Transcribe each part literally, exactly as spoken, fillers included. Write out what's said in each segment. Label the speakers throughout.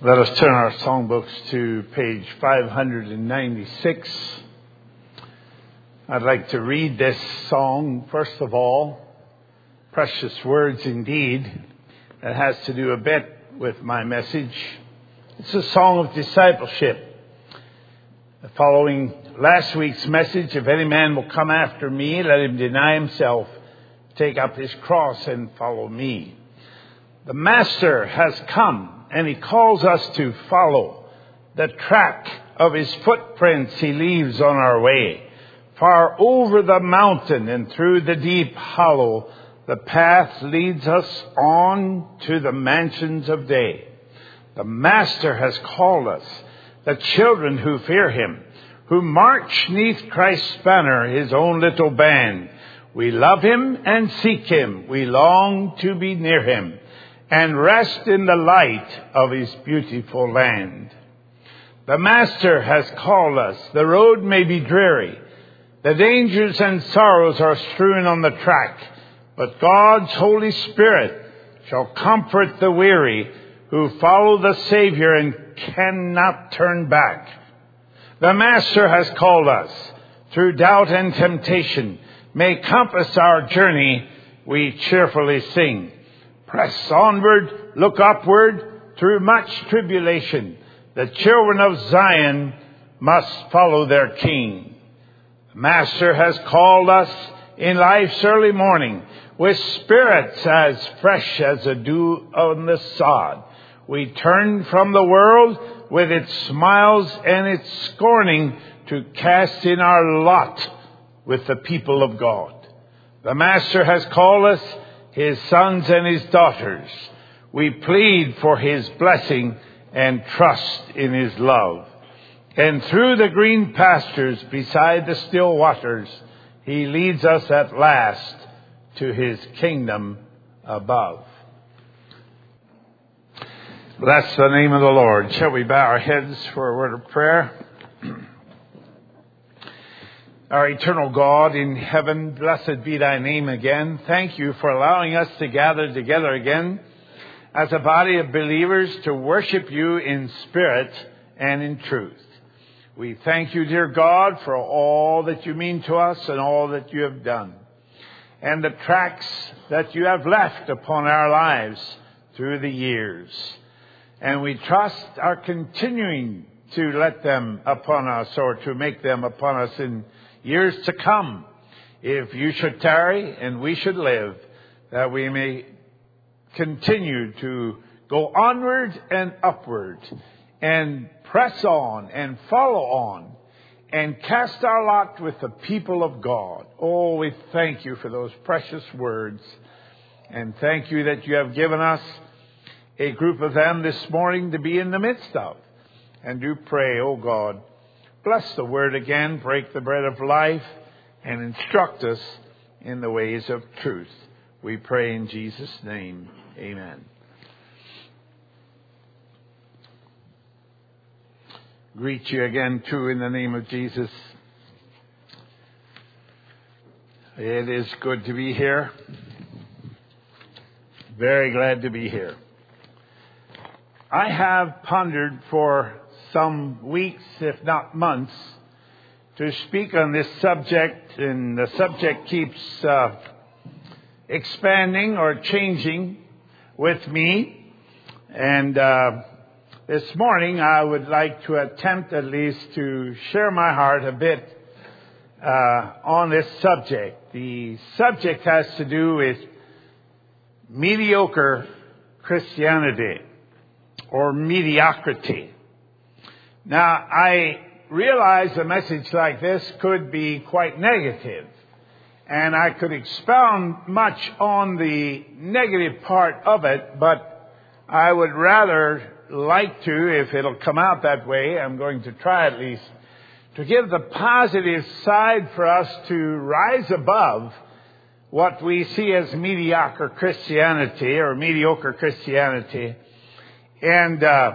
Speaker 1: Let us turn our songbooks to page five hundred ninety-six. I'd like to read this song, first of all. Precious words indeed. That has to do a bit with my message. It's a song of discipleship. Following last week's message, if any man will come after me, let him deny himself, take up his cross and follow me. The Master has come, and he calls us to follow the track of his footprints he leaves on our way. Far over the mountain and through the deep hollow, the path leads us on to the mansions of day. The Master has called us, the children who fear him, who march neath Christ's banner, his own little band. We love him and seek him. We long to be near him and rest in the light of his beautiful land. The Master has called us. The road may be dreary. The dangers and sorrows are strewn on the track. But God's Holy Spirit shall comfort the weary who follow the Savior and cannot turn back. The Master has called us. Through doubt and temptation may compass our journey, we cheerfully sing. Press onward, look upward, through much tribulation. The children of Zion must follow their King. The Master has called us in life's early morning, with spirits as fresh as the dew on the sod. We turn from the world with its smiles and its scorning to cast in our lot with the people of God. The Master has called us his sons and his daughters. We plead for his blessing and trust in his love. And through the green pastures beside the still waters, he leads us at last to his kingdom above. Bless the name of the Lord. Shall we bow our heads for a word of prayer? Our eternal God in heaven, blessed be thy name again. Thank you for allowing us to gather together again as a body of believers to worship you in spirit and in truth. We thank you, dear God, for all that you mean to us and all that you have done, and the tracks that you have left upon our lives through the years. And we trust are continuing to let them upon us, or to make them upon us in years to come, if you should tarry and we should live, that we may continue to go onward and upward and press on and follow on and cast our lot with the people of God. Oh, we thank you for those precious words, and thank you that you have given us a group of them this morning to be in the midst of. And do pray, oh God, bless the word again, break the bread of life, and instruct us in the ways of truth. We pray in Jesus' name. Amen. Greet you again, too, in the name of Jesus. It is good to be here. Very glad to be here. I have pondered for some weeks, if not months, to speak on this subject, and the subject keeps uh, expanding or changing with me. And uh, this morning I would like to attempt at least to share my heart a bit uh, on this subject. The subject has to do with mediocre Christianity, or mediocrity. Now, I realize a message like this could be quite negative, and I could expound much on the negative part of it, but I would rather like to, if it'll come out that way, I'm going to try at least, to give the positive side for us to rise above what we see as mediocre Christianity or mediocre Christianity, and uh,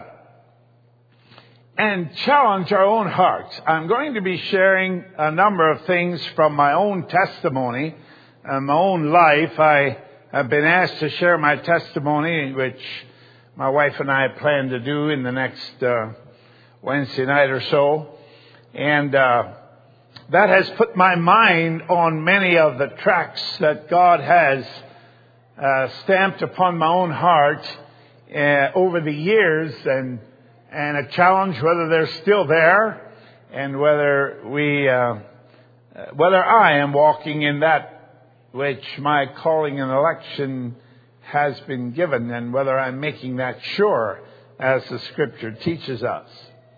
Speaker 1: and challenge our own hearts. I'm going to be sharing a number of things from my own testimony and my own life. I have been asked to share my testimony, which my wife and I plan to do in the next uh, Wednesday night or so. And uh, that has put my mind on many of the tracts that God has uh, stamped upon my own heart uh, over the years, and and a challenge whether they're still there, and whether we, uh, whether I am walking in that which my calling and election has been given, and whether I'm making that sure as the Scripture teaches us.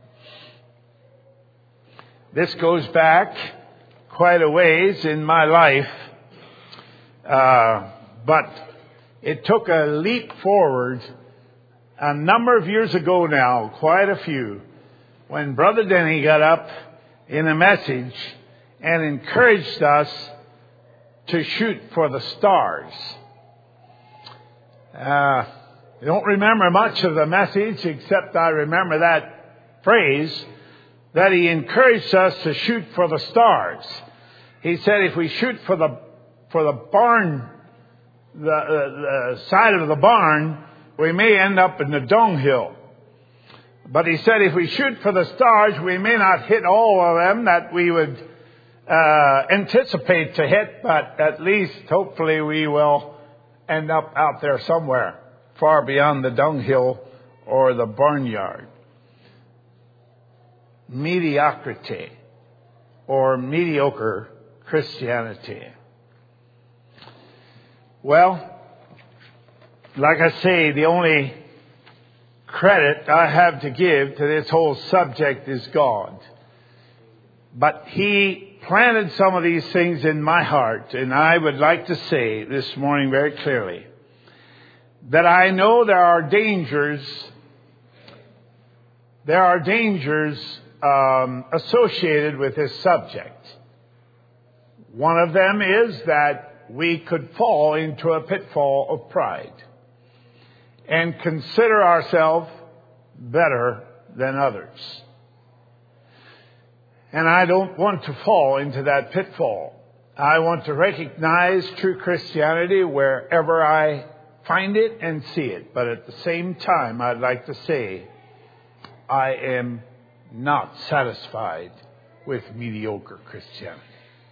Speaker 1: This goes back quite a ways in my life, uh, but it took a leap forward a number of years ago now, quite a few, when Brother Denny got up in a message and encouraged us to shoot for the stars. Uh, I don't remember much of the message, except I remember that phrase, that he encouraged us to shoot for the stars. He said if we shoot for the for the barn, the, uh, the side of the barn, we may end up in the dunghill. But he said if we shoot for the stars, we may not hit all of them that we would uh, anticipate to hit, but at least hopefully we will end up out there somewhere, far beyond the dunghill or the barnyard. Mediocrity, or mediocre Christianity. Well, like I say, the only credit I have to give to this whole subject is God. But He planted some of these things in my heart, and I would like to say this morning very clearly that I know there are dangers, there are dangers um, associated with this subject. One of them is that we could fall into a pitfall of pride and consider ourselves better than others. And I don't want to fall into that pitfall. I want to recognize true Christianity wherever I find it and see it. But at the same time, I'd like to say, I am not satisfied with mediocre Christianity.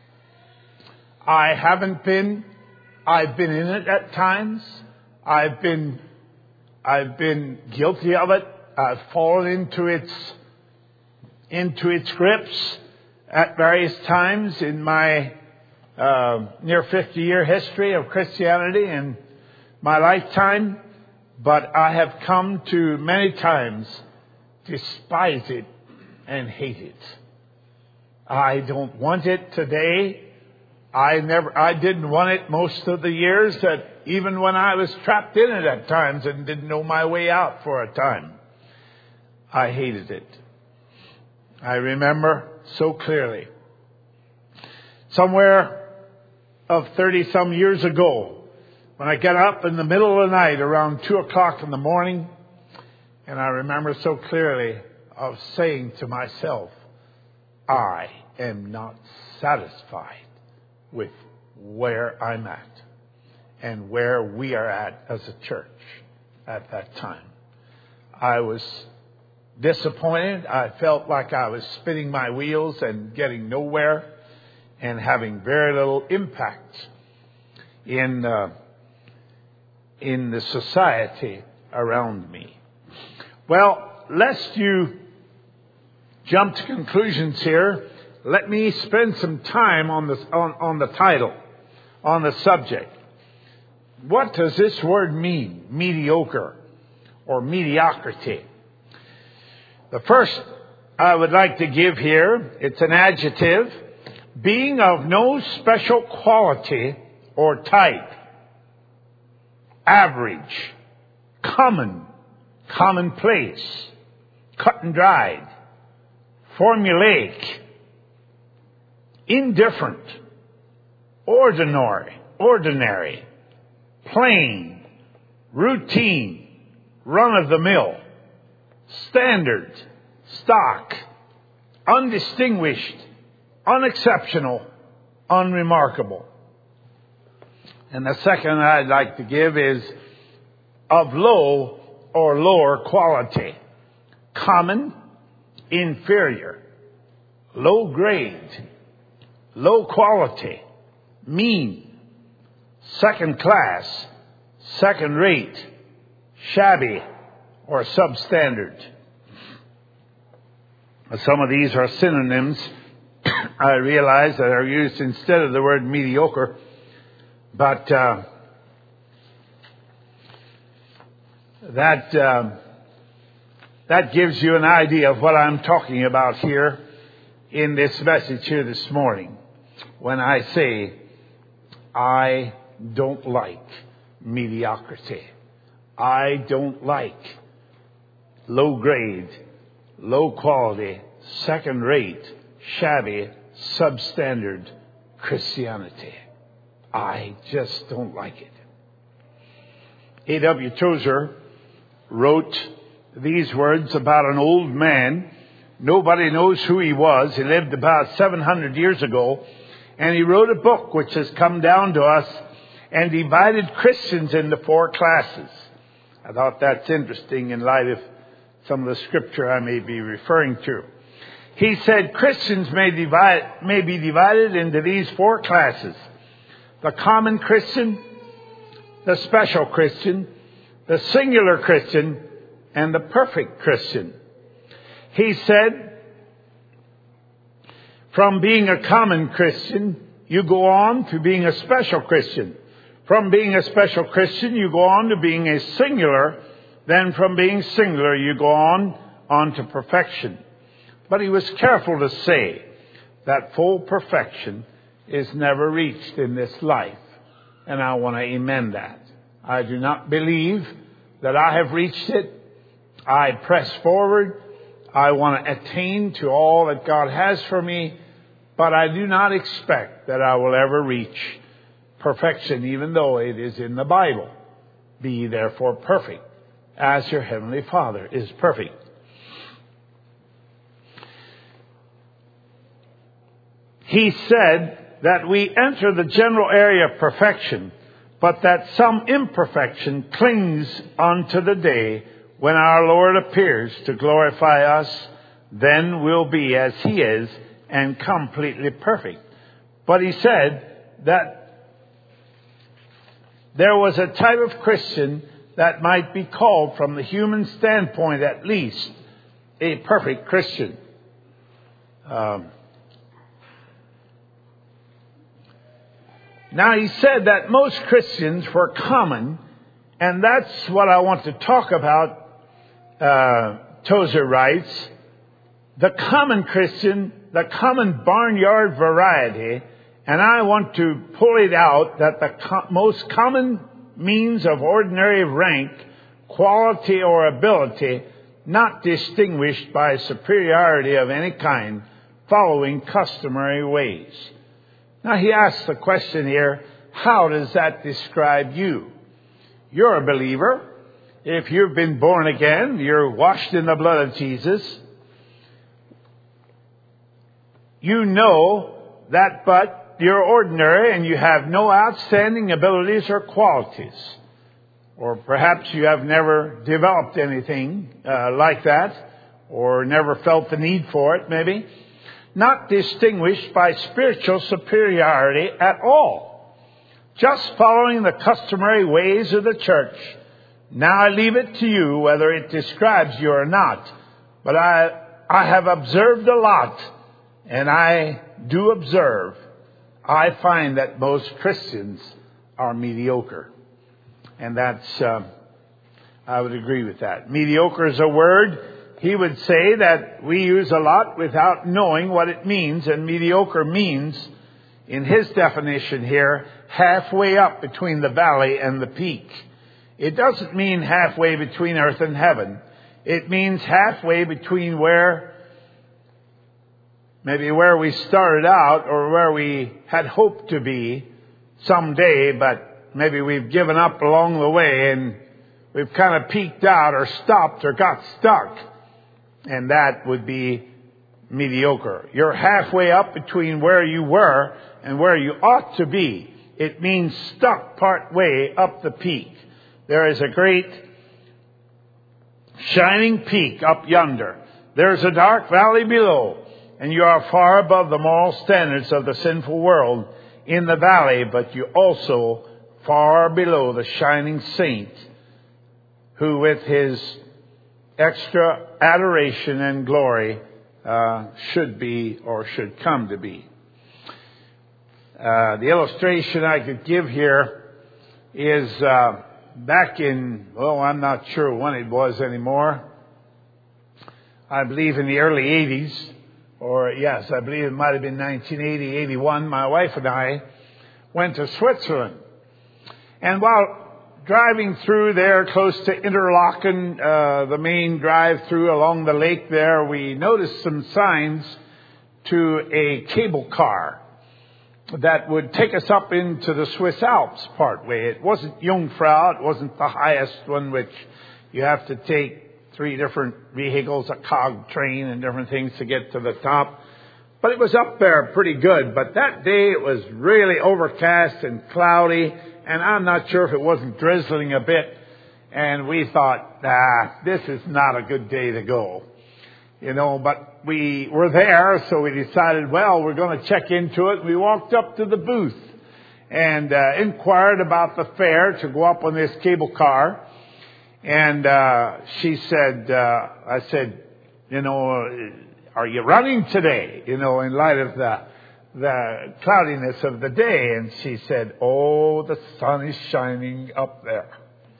Speaker 1: I haven't been. I've been in it at times. I've been I've been guilty of it. I've fallen into its into its grips at various times in my uh, near fifty-year history of Christianity and my lifetime. But I have come to many times despise it and hate it. I don't want it today. I never, I didn't want it most of the years, that even when I was trapped in it at times and didn't know my way out for a time, I hated it. I remember so clearly, somewhere of thirty some years ago, when I got up in the middle of the night around two o'clock in the morning, and I remember so clearly of saying to myself, I am not satisfied with where I'm at and where we are at as a church at that time. I was disappointed. I felt like I was spinning my wheels and getting nowhere and having very little impact in uh, in the society around me. Well, lest you jump to conclusions here, let me spend some time on the, on, on the title, on the subject. What does this word mean, mediocre or mediocrity? The first I would like to give here, it's an adjective, being of no special quality or type, average, common, commonplace, cut and dried, formulaic, indifferent, ordinary, ordinary, plain, routine, run-of-the-mill, standard, stock, undistinguished, unexceptional, unremarkable. And the second I'd like to give is of low or lower quality. Common, inferior. Low grade, low quality. Mean, second class, second rate, shabby, or substandard. Some of these are synonyms, I realize, that are used instead of the word mediocre. But uh, that uh, that gives you an idea of what I'm talking about here in this message here this morning. When I say, I don't like mediocrity. I don't like low grade, low quality, second rate, shabby, substandard Christianity. I just don't like it. A W Tozer wrote these words about an old man. Nobody knows who he was. He lived about seven hundred years ago. And he wrote a book which has come down to us and divided Christians into four classes. I thought that's interesting in light of some of the scripture I may be referring to. He said Christians may divide, may be divided into these four classes: the common Christian, the special Christian, the singular Christian, and the perfect Christian. He said, from being a common Christian, you go on to being a special Christian. From being a special Christian, you go on to being a singular. Then from being singular, you go on, on to perfection. But he was careful to say that full perfection is never reached in this life. And I want to amen that. I do not believe that I have reached it. I press forward. I want to attain to all that God has for me. But I do not expect that I will ever reach perfection, even though it is in the Bible. Be ye therefore perfect, as your heavenly Father is perfect. He said that we enter the general area of perfection, but that some imperfection clings unto the day when our Lord appears to glorify us. Then we'll be as He is and completely perfect. But he said that there was a type of Christian that might be called, from the human standpoint at least, a perfect Christian. Um, now he said that most Christians were common, and that's what I want to talk about. Uh, Tozer writes, the common Christian, the common barnyard variety, and I want to pull it out that the co- most common means of ordinary rank, quality, or ability, not distinguished by superiority of any kind, following customary ways. Now he asks the question here, how does that describe you? You're a believer. If you've been born again, you're washed in the blood of Jesus. You know that, but you're ordinary and you have no outstanding abilities or qualities. Or perhaps you have never developed anything uh, like that, or never felt the need for it, maybe. Not distinguished by spiritual superiority at all. Just following the customary ways of the church. Now I leave it to you whether it describes you or not. But I, I have observed a lot. And I do observe, I find that most Christians are mediocre. And that's, uh, I would agree with that. Mediocre is a word, he would say, that we use a lot without knowing what it means. And mediocre means, in his definition here, halfway up between the valley and the peak. It doesn't mean halfway between earth and heaven. It means halfway between where Maybe where we started out or where we had hoped to be someday, but maybe we've given up along the way and we've kind of peaked out or stopped or got stuck. And that would be mediocre. You're halfway up between where you were and where you ought to be. It means stuck part way up the peak. There is a great shining peak up yonder. There's a dark valley below, and you are far above the moral standards of the sinful world in the valley, but you also far below the shining saint who with his extra adoration and glory uh, should be or should come to be. Uh, the illustration I could give here is uh, back in, well, I'm not sure when it was anymore. I believe in the early eighties, or yes, I believe it might have been nineteen eighty, eighty-one. My wife and I went to Switzerland. And while driving through there close to Interlaken, uh, the main drive-through along the lake there, we noticed some signs to a cable car that would take us up into the Swiss Alps part way. It wasn't Jungfrau, it wasn't the highest one, which you have to take three different vehicles, a cog train and different things to get to the top. But it was up there pretty good. But that day it was really overcast and cloudy, and I'm not sure if it wasn't drizzling a bit. And we thought, ah, this is not a good day to go. You know, but we were there, so we decided, well, we're going to check into it. We walked up to the booth and uh, inquired about the fare to go up on this cable car. And uh, she said, uh, I said, you know, are you running today? You know, in light of the the cloudiness of the day. And she said, oh, the sun is shining up there.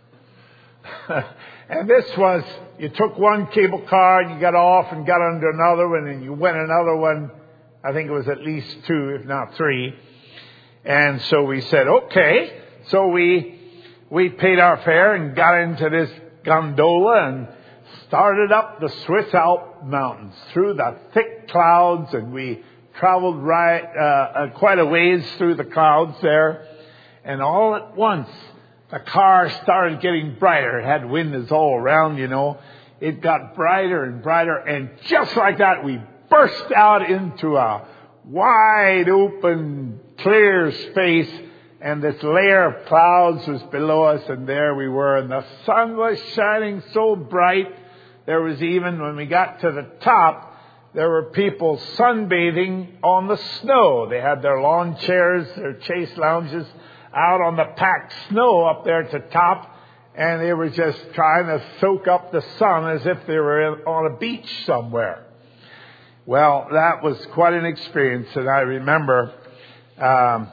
Speaker 1: And this was, you took one cable car and you got off and got under another one and you went another one. I think it was at least two, if not three. And so we said, okay. So we we paid our fare and got into this gondola and started up the Swiss Alp mountains through the thick clouds, and we traveled right uh, uh, quite a ways through the clouds there. And all at once, the car started getting brighter. It had windows all around, you know. It got brighter and brighter, and just like that, we burst out into a wide open, clear space, and this layer of clouds was below us, and there we were, and the sun was shining so bright. There was even, when we got to the top, there were people sunbathing on the snow. They had their lawn chairs, their chase lounges out on the packed snow up there at the top, and they were just trying to soak up the sun as if they were in, on a beach somewhere. Well, that was quite an experience, and I remember um,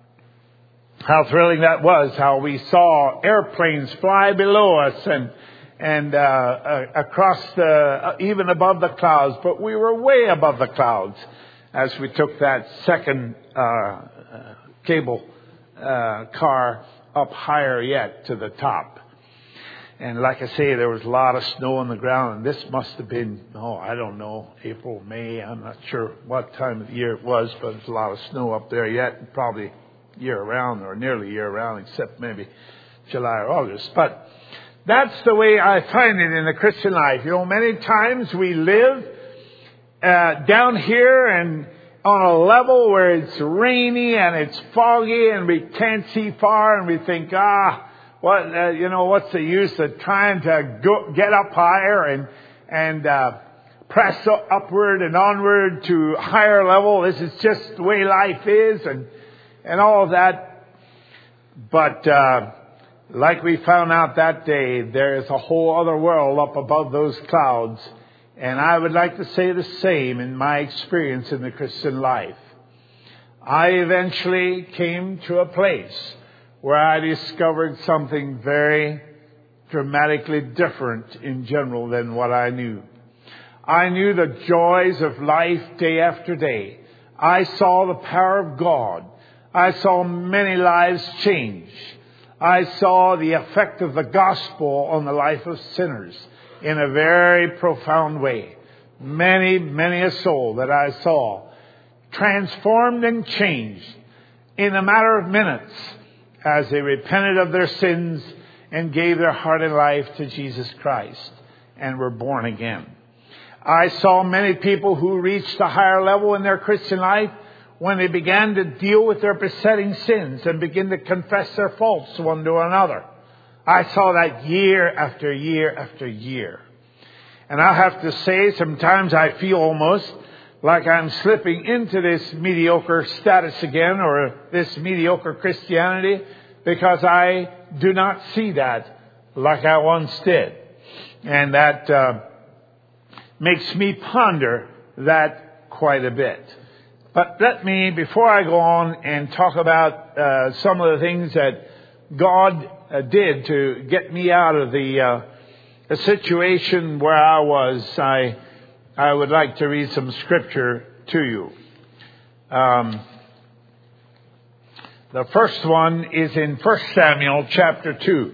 Speaker 1: how thrilling that was, how we saw airplanes fly below us and and uh, uh, across the, uh, even above the clouds, but we were way above the clouds as we took that second uh, uh, cable uh, car up higher yet to the top. And like I say, there was a lot of snow on the ground, and this must have been, oh, I don't know, April, May, I'm not sure what time of the year it was, but there's a lot of snow up there yet, probably year-round or nearly year-round, except maybe July or August. But that's the way I find it in the Christian life. You know, many times we live uh, down here and on a level where it's rainy and it's foggy and we can't see far, and we think, ah, what uh, you know, what's the use of trying to go, get up higher and and uh, press upward and onward to a higher level? This is just the way life is, and and all of that. But uh, like we found out that day, there's a whole other world up above those clouds. And I would like to say the same in my experience in the Christian life. I eventually came to a place where I discovered something very dramatically different in general than what I knew. I knew the joys of life day after day. I saw the power of God. I saw many lives change. I saw the effect of the gospel on the life of sinners in a very profound way. Many, many a soul that I saw transformed and changed in a matter of minutes as they repented of their sins and gave their heart and life to Jesus Christ and were born again. I saw many people who reached a higher level in their Christian life when they began to deal with their besetting sins and begin to confess their faults one to another. I saw that year after year after year. And I have to say, sometimes I feel almost like I'm slipping into this mediocre status again, or this mediocre Christianity, because I do not see that like I once did. And that uh, makes me ponder that quite a bit. But let me, before I go on and talk about uh, some of the things that God uh, did to get me out of the, uh, the situation where I was, I I would like to read some scripture to you. Um, the first one is in First Samuel chapter two.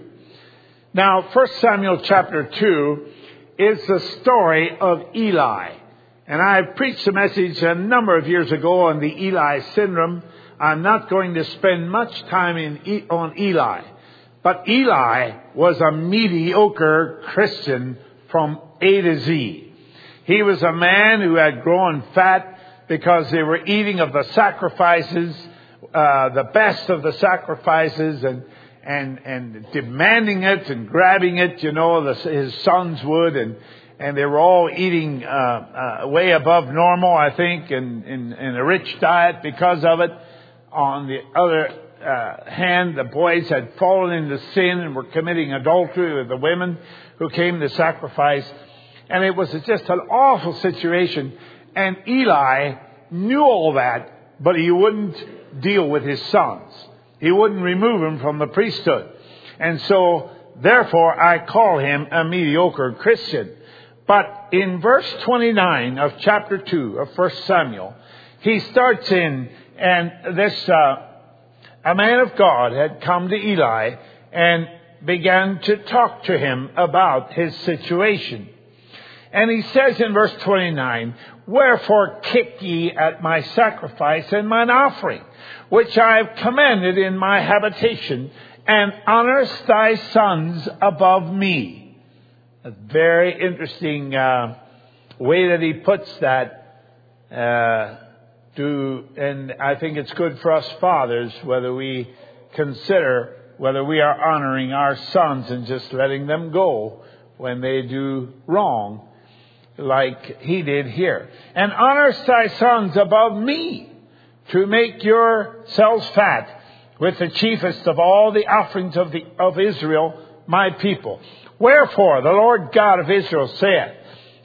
Speaker 1: Now, First Samuel chapter two is the story of Eli. And I preached a message a number of years ago on the Eli syndrome. I'm not going to spend much time in, on Eli. But Eli was a mediocre Christian from A to Z. He was a man who had grown fat because they were eating of the sacrifices, uh, the best of the sacrifices, and and and demanding it and grabbing it. You know, the, his sons would, and and they were all eating uh, uh, way above normal, I think, in, in in a rich diet because of it. On the other uh, hand, the boys had fallen into sin and were committing adultery with the women who came to sacrifice. And it was just an awful situation. And Eli knew all that, but he wouldn't deal with his sons. He wouldn't remove them from the priesthood. And so, therefore, I call him a mediocre Christian. But in verse twenty-nine of chapter two of First Samuel, he starts in, and this, uh, a man of God had come to Eli and began to talk to him about his situation. And he says in verse twenty-nine, "Wherefore kick ye at my sacrifice and mine offering, which I have commanded in my habitation, and honorest thy sons above me?" A very interesting uh, way that he puts that. Uh, to, and I think it's good for us fathers, whether we consider whether we are honoring our sons and just letting them go when they do wrong, like he did here. "And honorest thy sons above me, to make yourselves fat with the chiefest of all the offerings of the of Israel, my people. Wherefore the Lord God of Israel saith,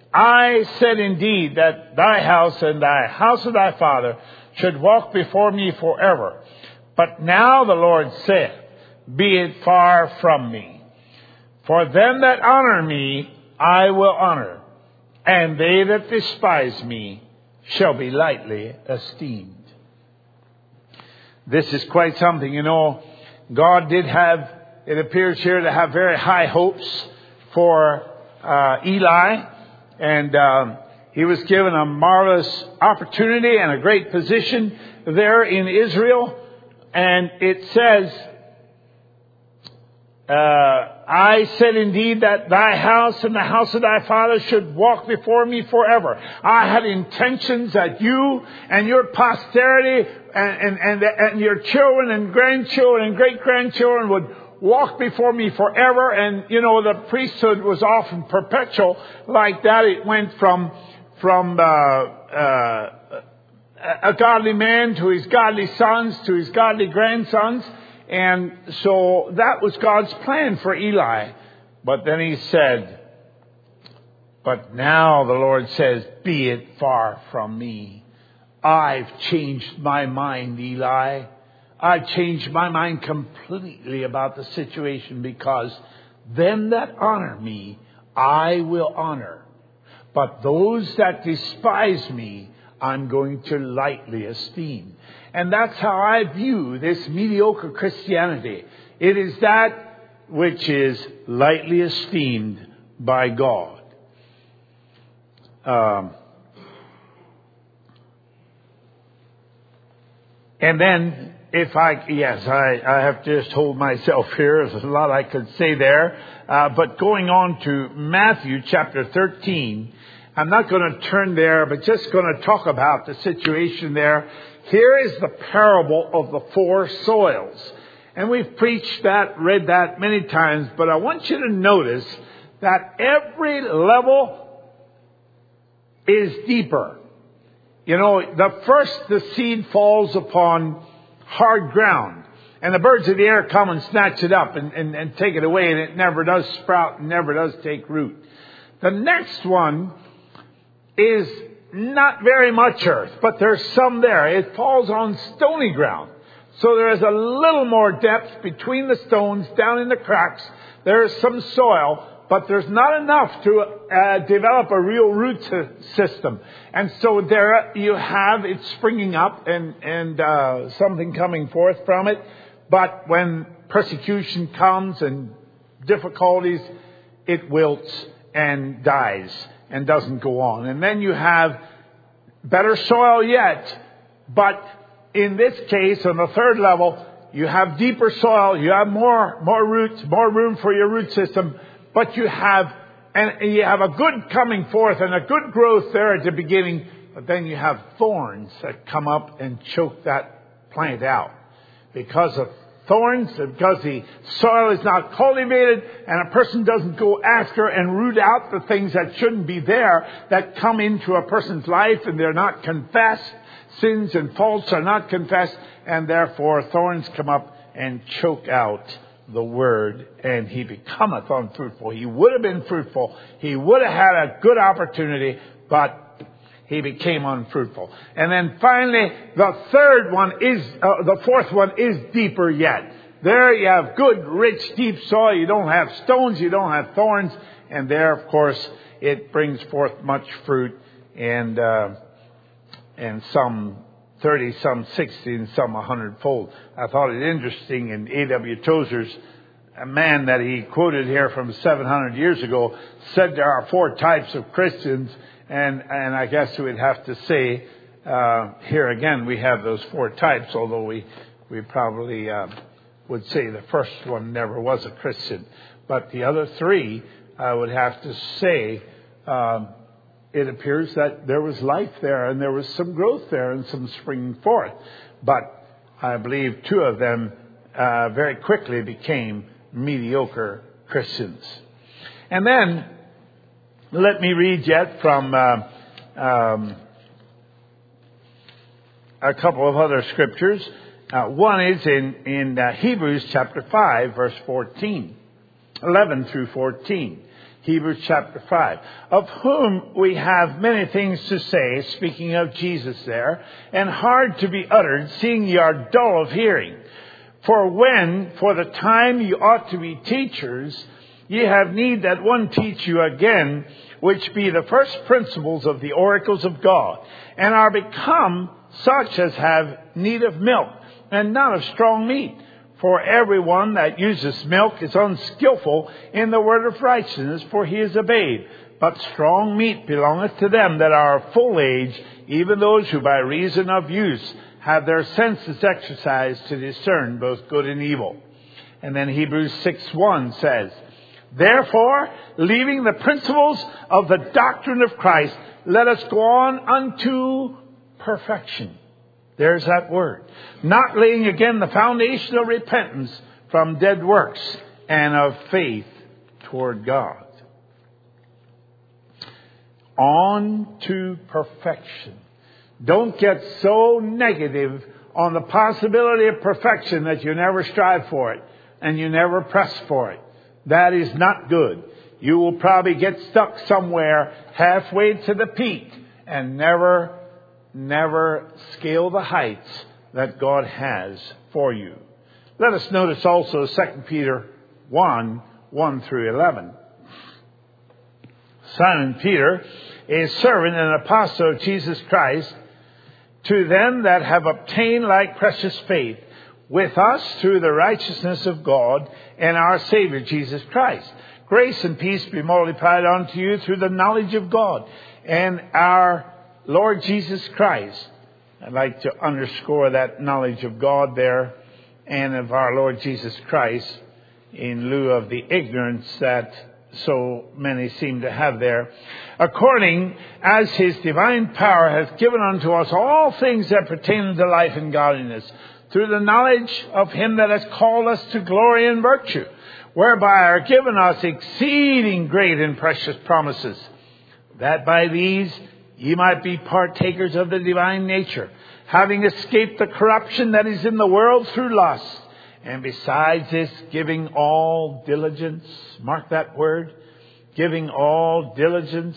Speaker 1: I said indeed that thy house and thy house of thy father should walk before me forever. But now the Lord saith, be it far from me. For them that honor me I will honor, and they that despise me shall be lightly esteemed." This is quite something. You know, God did have, it appears here, to have very high hopes for uh, Eli. And um, he was given a marvelous opportunity and a great position there in Israel. And it says, uh, I said indeed that thy house and the house of thy father should walk before me forever. I had intentions that you and your posterity and, and, and, and your children and grandchildren and great-grandchildren would walk before me forever. And, you know, the priesthood was often perpetual like that. It went from, from, uh, uh, a godly man to his godly sons to his godly grandsons. And so that was God's plan for Eli. But then he said, but now the Lord says, be it far from me. I've changed my mind, Eli. I've changed my mind completely about the situation, because them that honor me, I will honor. But those that despise me, I'm going to lightly esteem. And that's how I view this mediocre Christianity. It is that which is lightly esteemed by God. Um, and then, if I, yes, I, I have to just hold myself here. There's a lot I could say there. Uh, but going on to Matthew chapter thirteen, I'm not going to turn there, but just going to talk about the situation there. Here is the parable of the four soils. And we've preached that, read that many times, but I want you to notice that every level is deeper. You know, the first, the seed falls upon hard ground. And the birds of the air come and snatch it up and, and, and take it away. And it never does sprout and never does take root. The next one is not very much earth, but there's some there. It falls on stony ground. So there is a little more depth between the stones, down in the cracks. There is some soil, but there's not enough to uh, develop a real root system. And so there you have it springing up and, and uh, something coming forth from it. But when persecution comes and difficulties, it wilts and dies and doesn't go on. And then you have better soil yet, but in this case, on the third level, you have deeper soil, you have more more roots, more room for your root system, but you have and you have a good coming forth and a good growth there at the beginning, but then you have thorns that come up and choke that plant out. Because of thorns, because the soil is not cultivated and a person doesn't go after and root out the things that shouldn't be there that come into a person's life and they're not confessed. Sins and faults are not confessed, and therefore thorns come up and choke out the word, and he becometh unfruitful. He would have been fruitful. He would have had a good opportunity, but he became unfruitful. And then finally, the third one is, uh, the fourth one is deeper yet. There you have good, rich, deep soil. You don't have stones. You don't have thorns. And there, of course, it brings forth much fruit, and uh, and some thirty, some sixty, and some a hundredfold. I thought it interesting in A W Tozer's, a man that he quoted here from seven hundred years ago, said there are four types of Christians. And, and I guess we'd have to say, uh, here again, we have those four types, although we, we probably, uh, would say the first one never was a Christian. But the other three, I would have to say, um, it appears that there was life there and there was some growth there and some springing forth. But I believe two of them, uh, very quickly became mediocre Christians. And then, let me read yet from uh, um, a couple of other scriptures. Uh, one is in, in uh, Hebrews chapter five, verse fourteen, eleven through fourteen. Hebrews chapter five. Of whom we have many things to say, speaking of Jesus there, and hard to be uttered, seeing ye are dull of hearing. For when, for the time ye ought to be teachers, ye have need that one teach you again, which be the first principles of the oracles of God, and are become such as have need of milk, and not of strong meat. For everyone that uses milk is unskillful in the word of righteousness, for he is a babe. But strong meat belongeth to them that are of full age, even those who by reason of use have their senses exercised to discern both good and evil. And then Hebrews six one says, Therefore, leaving the principles of the doctrine of Christ, let us go on unto perfection. There's that word. Not laying again the foundation of repentance from dead works and of faith toward God. On to perfection. Don't get so negative on the possibility of perfection that you never strive for it and you never press for it. That is not good. You will probably get stuck somewhere halfway to the peak and never, never scale the heights that God has for you. Let us notice also Second Peter one, one through eleven. Simon Peter, a servant and apostle of Jesus Christ, to them that have obtained like precious faith with us through the righteousness of God and our Savior Jesus Christ. Grace and peace be multiplied unto you through the knowledge of God and our Lord Jesus Christ. I'd like to underscore that knowledge of God there and of our Lord Jesus Christ in lieu of the ignorance that so many seem to have there. According as his divine power hath given unto us all things that pertain unto life and godliness, through the knowledge of him that has called us to glory and virtue, whereby are given us exceeding great and precious promises, that by these ye might be partakers of the divine nature, having escaped the corruption that is in the world through lust. And besides this, giving all diligence, mark that word, giving all diligence,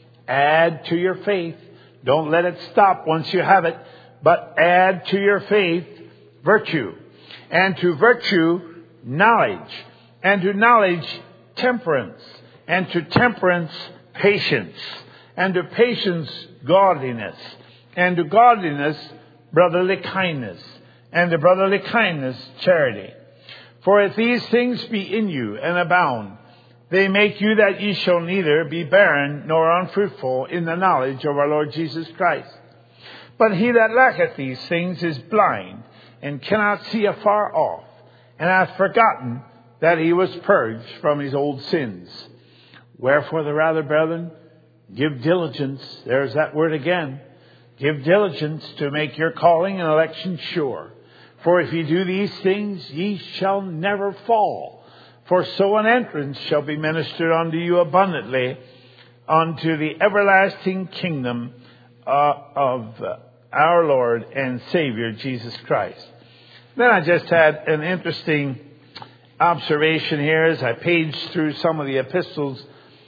Speaker 1: add to your faith. Don't let it stop once you have it, but add to your faith virtue. And to virtue, knowledge. And to knowledge, temperance. And to temperance, patience. And to patience, godliness. And to godliness, brotherly kindness. And to brotherly kindness, charity. For if these things be in you and abound, they make you that ye shall neither be barren nor unfruitful in the knowledge of our Lord Jesus Christ. But he that lacketh these things is blind, and cannot see afar off, and hath forgotten that he was purged from his old sins. Wherefore the rather, brethren, give diligence, there's that word again, give diligence to make your calling and election sure. For if ye do these things, ye shall never fall. For so an entrance shall be ministered unto you abundantly unto the everlasting kingdom uh, of uh, our Lord and Savior Jesus Christ. Then I just had an interesting observation here as I paged through some of the epistles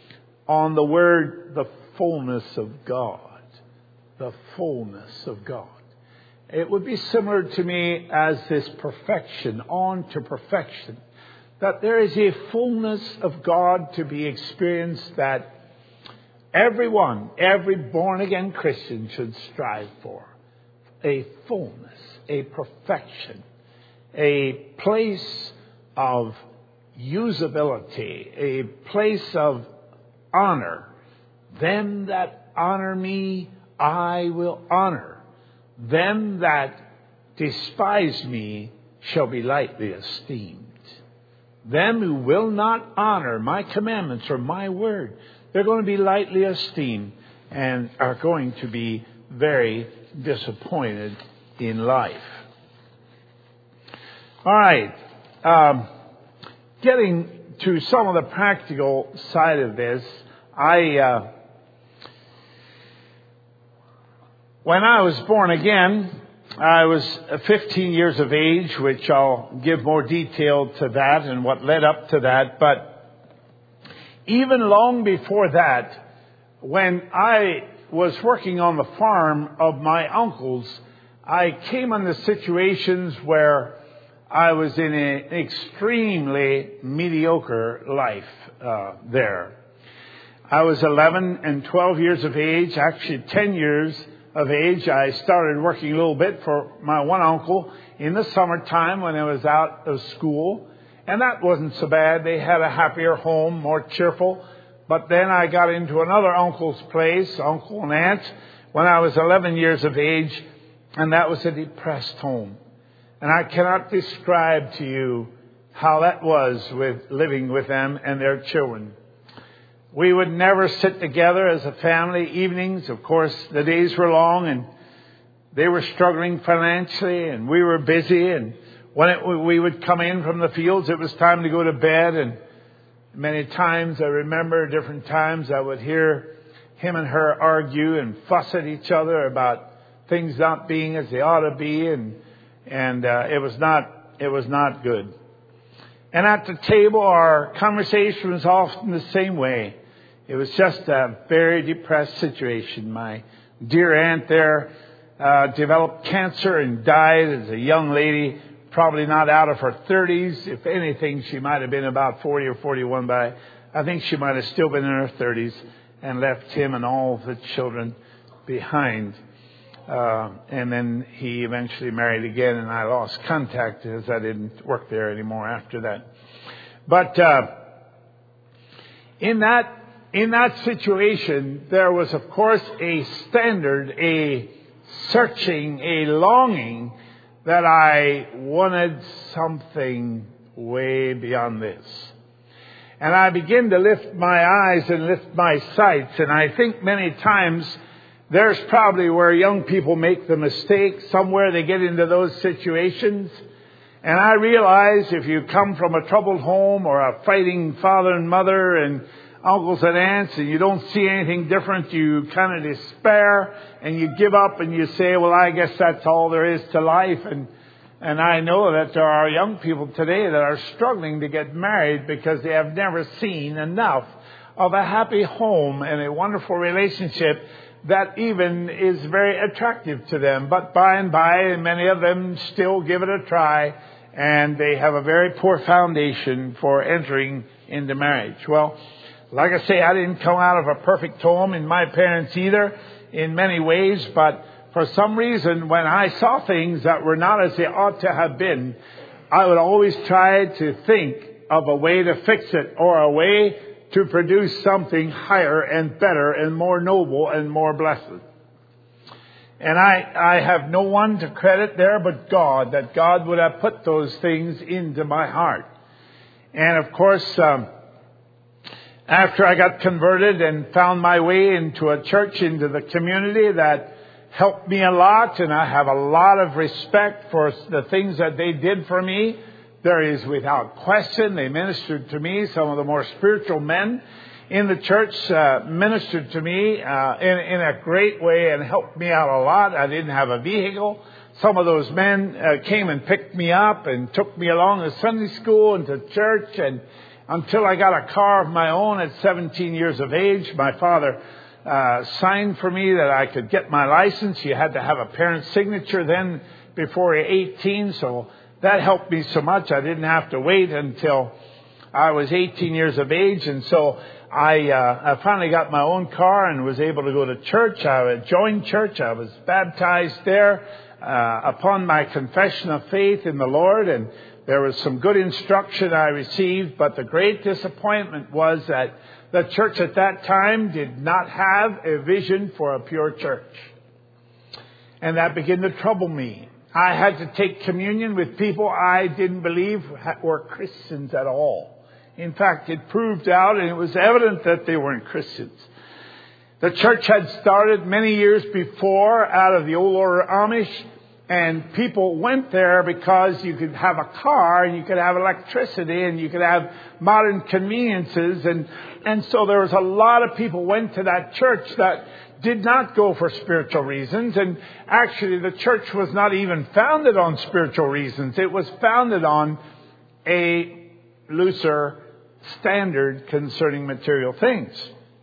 Speaker 1: on the word, the fullness of God. The fullness of God. It would be similar to me as this perfection, on to perfection. That there is a fullness of God to be experienced that everyone, every born-again Christian should strive for. A fullness, a perfection, a place of usability, a place of honor. Them that honor me, I will honor. Them that despise me shall be lightly esteemed. Them who will not honor my commandments or my word, they're going to be lightly esteemed and are going to be very disappointed in life. All right. Um, getting to some of the practical side of this, I uh, when I was born again, I was fifteen years of age, which I'll give more detail to that and what led up to that. But even long before that, when I was working on the farm of my uncles, I came into situations where I was in an extremely mediocre life uh, there. I was eleven and twelve years of age, actually ten years of age. I started working a little bit for my one uncle in the summertime when I was out of school. And that wasn't so bad. They had a happier home, more cheerful. But then I got into another uncle's place, uncle and aunt, when I was eleven years of age. And that was a depressed home. And I cannot describe to you how that was with living with them and their children. We would never sit together as a family evenings. Of course, the days were long and they were struggling financially and we were busy. And when it, we would come in from the fields, it was time to go to bed. And many times, I remember different times, I would hear him and her argue and fuss at each other about things not being as they ought to be. And, and uh, it was not, it was not good. And at the table, our conversation was often the same way. It was just a very depressed situation. My dear aunt there uh, developed cancer and died as a young lady, probably not out of her thirties. If anything, she might have been about forty or forty-one, but I think she might have still been in her thirties and left him and all the children behind. Uh, and then he eventually married again, and I lost contact as I didn't work there anymore after that. But uh, in that in that situation, there was, of course, a standard, a searching, a longing that I wanted something way beyond this. And I began to lift my eyes and lift my sights, and I think many times there's probably where young people make the mistake. Somewhere they get into those situations. And I realize if you come from a troubled home or a fighting father and mother and uncles and aunts and you don't see anything different, you kind of despair and you give up and you say, well, I guess that's all there is to life. And and I know that there are young people today that are struggling to get married because they have never seen enough of a happy home and a wonderful relationship that even is very attractive to them. But by and by, many of them still give it a try, and they have a very poor foundation for entering into marriage. Well, like I say, I didn't come out of a perfect home in my parents either, in many ways, but for some reason, when I saw things that were not as they ought to have been, I would always try to think of a way to fix it, or a way to produce something higher and better and more noble and more blessed. And I, I have no one to credit there but God, that God would have put those things into my heart. And of course, um, after I got converted and found my way into a church, into the community, that helped me a lot, and I have a lot of respect for the things that they did for me. There is, without question, they ministered to me. Some of the more spiritual men in the church uh, ministered to me uh, in, in a great way and helped me out a lot. I didn't have a vehicle. Some of those men uh, came and picked me up and took me along to Sunday school and to church, and until I got a car of my own at seventeen years of age. My father uh, signed for me that I could get my license. You had to have a parent's signature then before you're eighteen, so that helped me so much. I didn't have to wait until I was eighteen years of age. And so I, uh, I finally got my own car and was able to go to church. I joined church. I was baptized there uh, upon my confession of faith in the Lord. And there was some good instruction I received. But the great disappointment was that the church at that time did not have a vision for a pure church. And that began to trouble me. I had to take communion with people I didn't believe were Christians at all. In fact, it proved out, and it was evident that they weren't Christians. The church had started many years before out of the old order Amish, and people went there because you could have a car, and you could have electricity, and you could have modern conveniences, and and so there was a lot of people went to that church that did not go for spiritual reasons. And actually, the church was not even founded on spiritual reasons. It was founded on a looser standard concerning material things.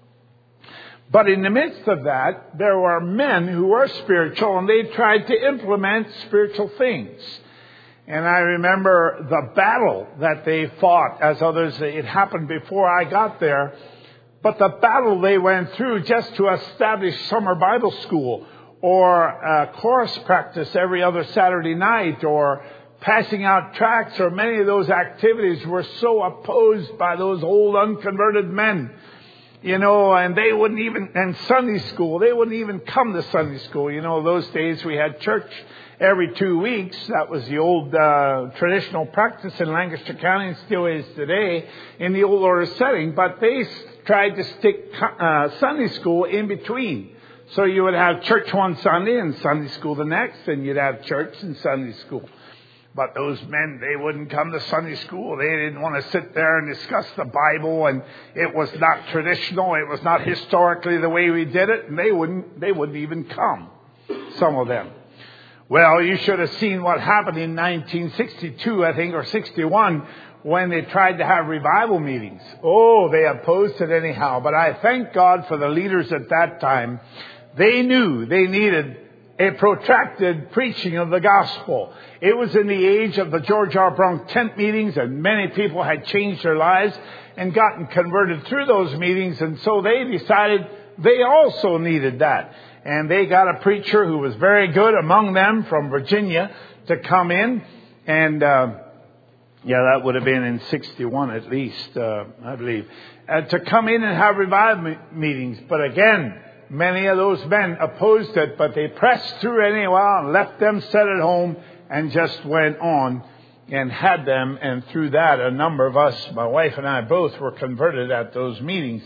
Speaker 1: But in the midst of that, there were men who were spiritual, and they tried to implement spiritual things. And I remember the battle that they fought, as others, it happened before I got there. But the battle they went through just to establish summer Bible school, or uh, chorus practice every other Saturday night, or passing out tracts, or many of those activities were so opposed by those old unconverted men. You know, and they wouldn't even, and Sunday school, they wouldn't even come to Sunday school. You know, those days we had church every two weeks. That was the old uh, traditional practice in Lancaster County, and still is today in the old order setting. But they tried to stick uh, Sunday school in between. So you would have church one Sunday and Sunday school the next, and you'd have church and Sunday school. But those men, they wouldn't come to Sunday school. They didn't want to sit there and discuss the Bible, and it was not traditional. It was not historically the way we did it, and they wouldn't, they wouldn't even come, some of them. Well, you should have seen what happened in nineteen sixty-two, I think, or sixty-one, when they tried to have revival meetings. Oh, they opposed it anyhow. But I thank God for the leaders at that time. They knew they needed a protracted preaching of the gospel. It was in the age of the George R. Brunk tent meetings, and many people had changed their lives and gotten converted through those meetings. And so they decided they also needed that. And they got a preacher who was very good among them from Virginia to come in. And, uh, yeah, that would have been in sixty-one at least, uh, I believe, uh, to come in and have revival meetings. But again, many of those men opposed it, but they pressed through anyway and left them set at home and just went on and had them. And through that, a number of us, my wife and I both, were converted at those meetings.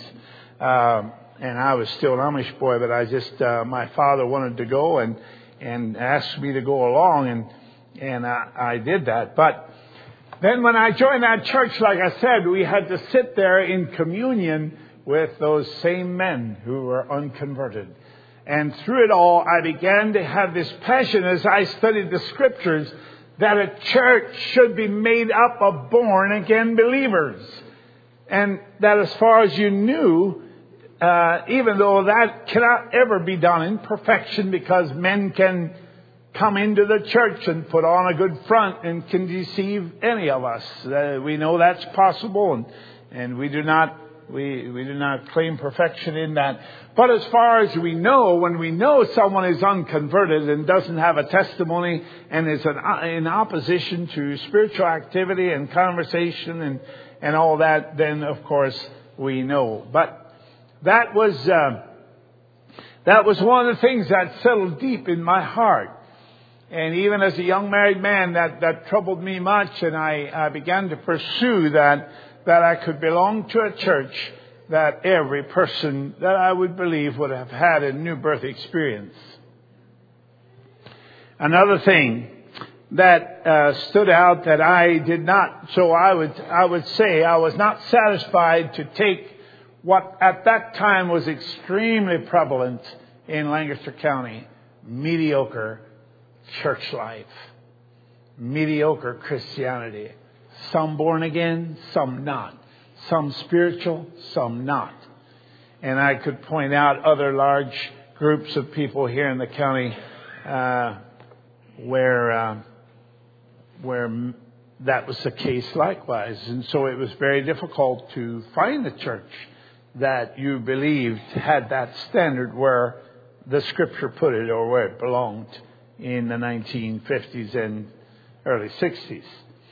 Speaker 1: Uh, and I was still an Amish boy, but I just, uh, my father wanted to go and, and asked me to go along, and, and I, I did that. But then when I joined that church, like I said, we had to sit there in communion with those same men who were unconverted. And through it all, I began to have this passion as I studied the Scriptures that a church should be made up of born-again believers. And that as far as you knew, uh, even though that cannot ever be done in perfection, because men can come into the church and put on a good front and can deceive any of us. Uh, we know that's possible, and, and we do not we we do not claim perfection in that. But as far as we know, when we know someone is unconverted and doesn't have a testimony and is an, in opposition to spiritual activity and conversation and, and all that, then of course we know. But that was uh, that was one of the things that settled deep in my heart. And even as a young married man, that, that troubled me much, and I, I began to pursue that, that I could belong to a church that every person that I would believe would have had a new birth experience. Another thing that uh, stood out that I did not, so I would, I would say I was not satisfied to take what at that time was extremely prevalent in Lancaster County, mediocre church life, mediocre Christianity. Some born again, some not. Some spiritual, some not. And I could point out other large groups of people here in the county uh, where uh, where that was the case likewise. And so it was very difficult to find a church that you believed had that standard where the Scripture put it or where it belonged in the nineteen fifties and early sixties.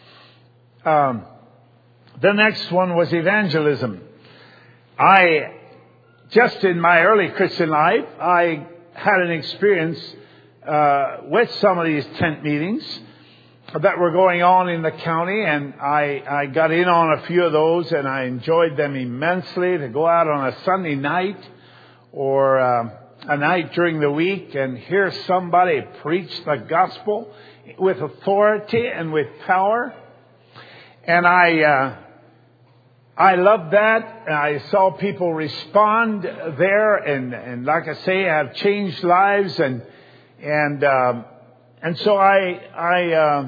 Speaker 1: Um, the next one was evangelism. I, just in my early Christian life, I had an experience uh, with some of these tent meetings that were going on in the county, and I, I got in on a few of those, and I enjoyed them immensely. To go out on a Sunday night or uh, a night during the week and hear somebody preach the gospel with authority and with power. And I uh, I loved that. I saw people respond there, and, and like I say, have changed lives, and and um, and so I I uh,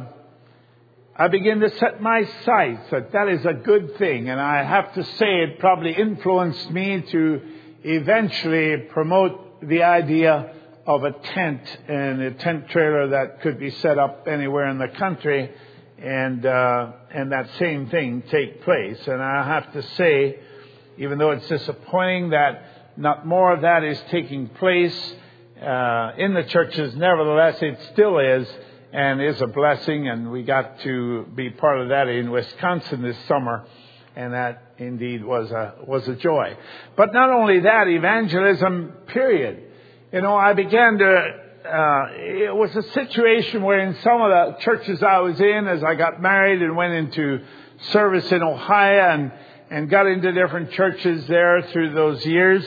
Speaker 1: I began to set my sights that that is a good thing, and I have to say it probably influenced me to eventually promote the idea of a tent and a tent trailer that could be set up anywhere in the country, and uh, and that same thing take place. And I have to say, even though it's disappointing that not more of that is taking place uh, in the churches, nevertheless it still is and is a blessing. And we got to be part of that in Wisconsin this summer, and that indeed was a was a joy. But not only that, evangelism, period. You know, I began to, uh, it was a situation where in some of the churches I was in, as I got married and went into service in Ohio and, and got into different churches there through those years,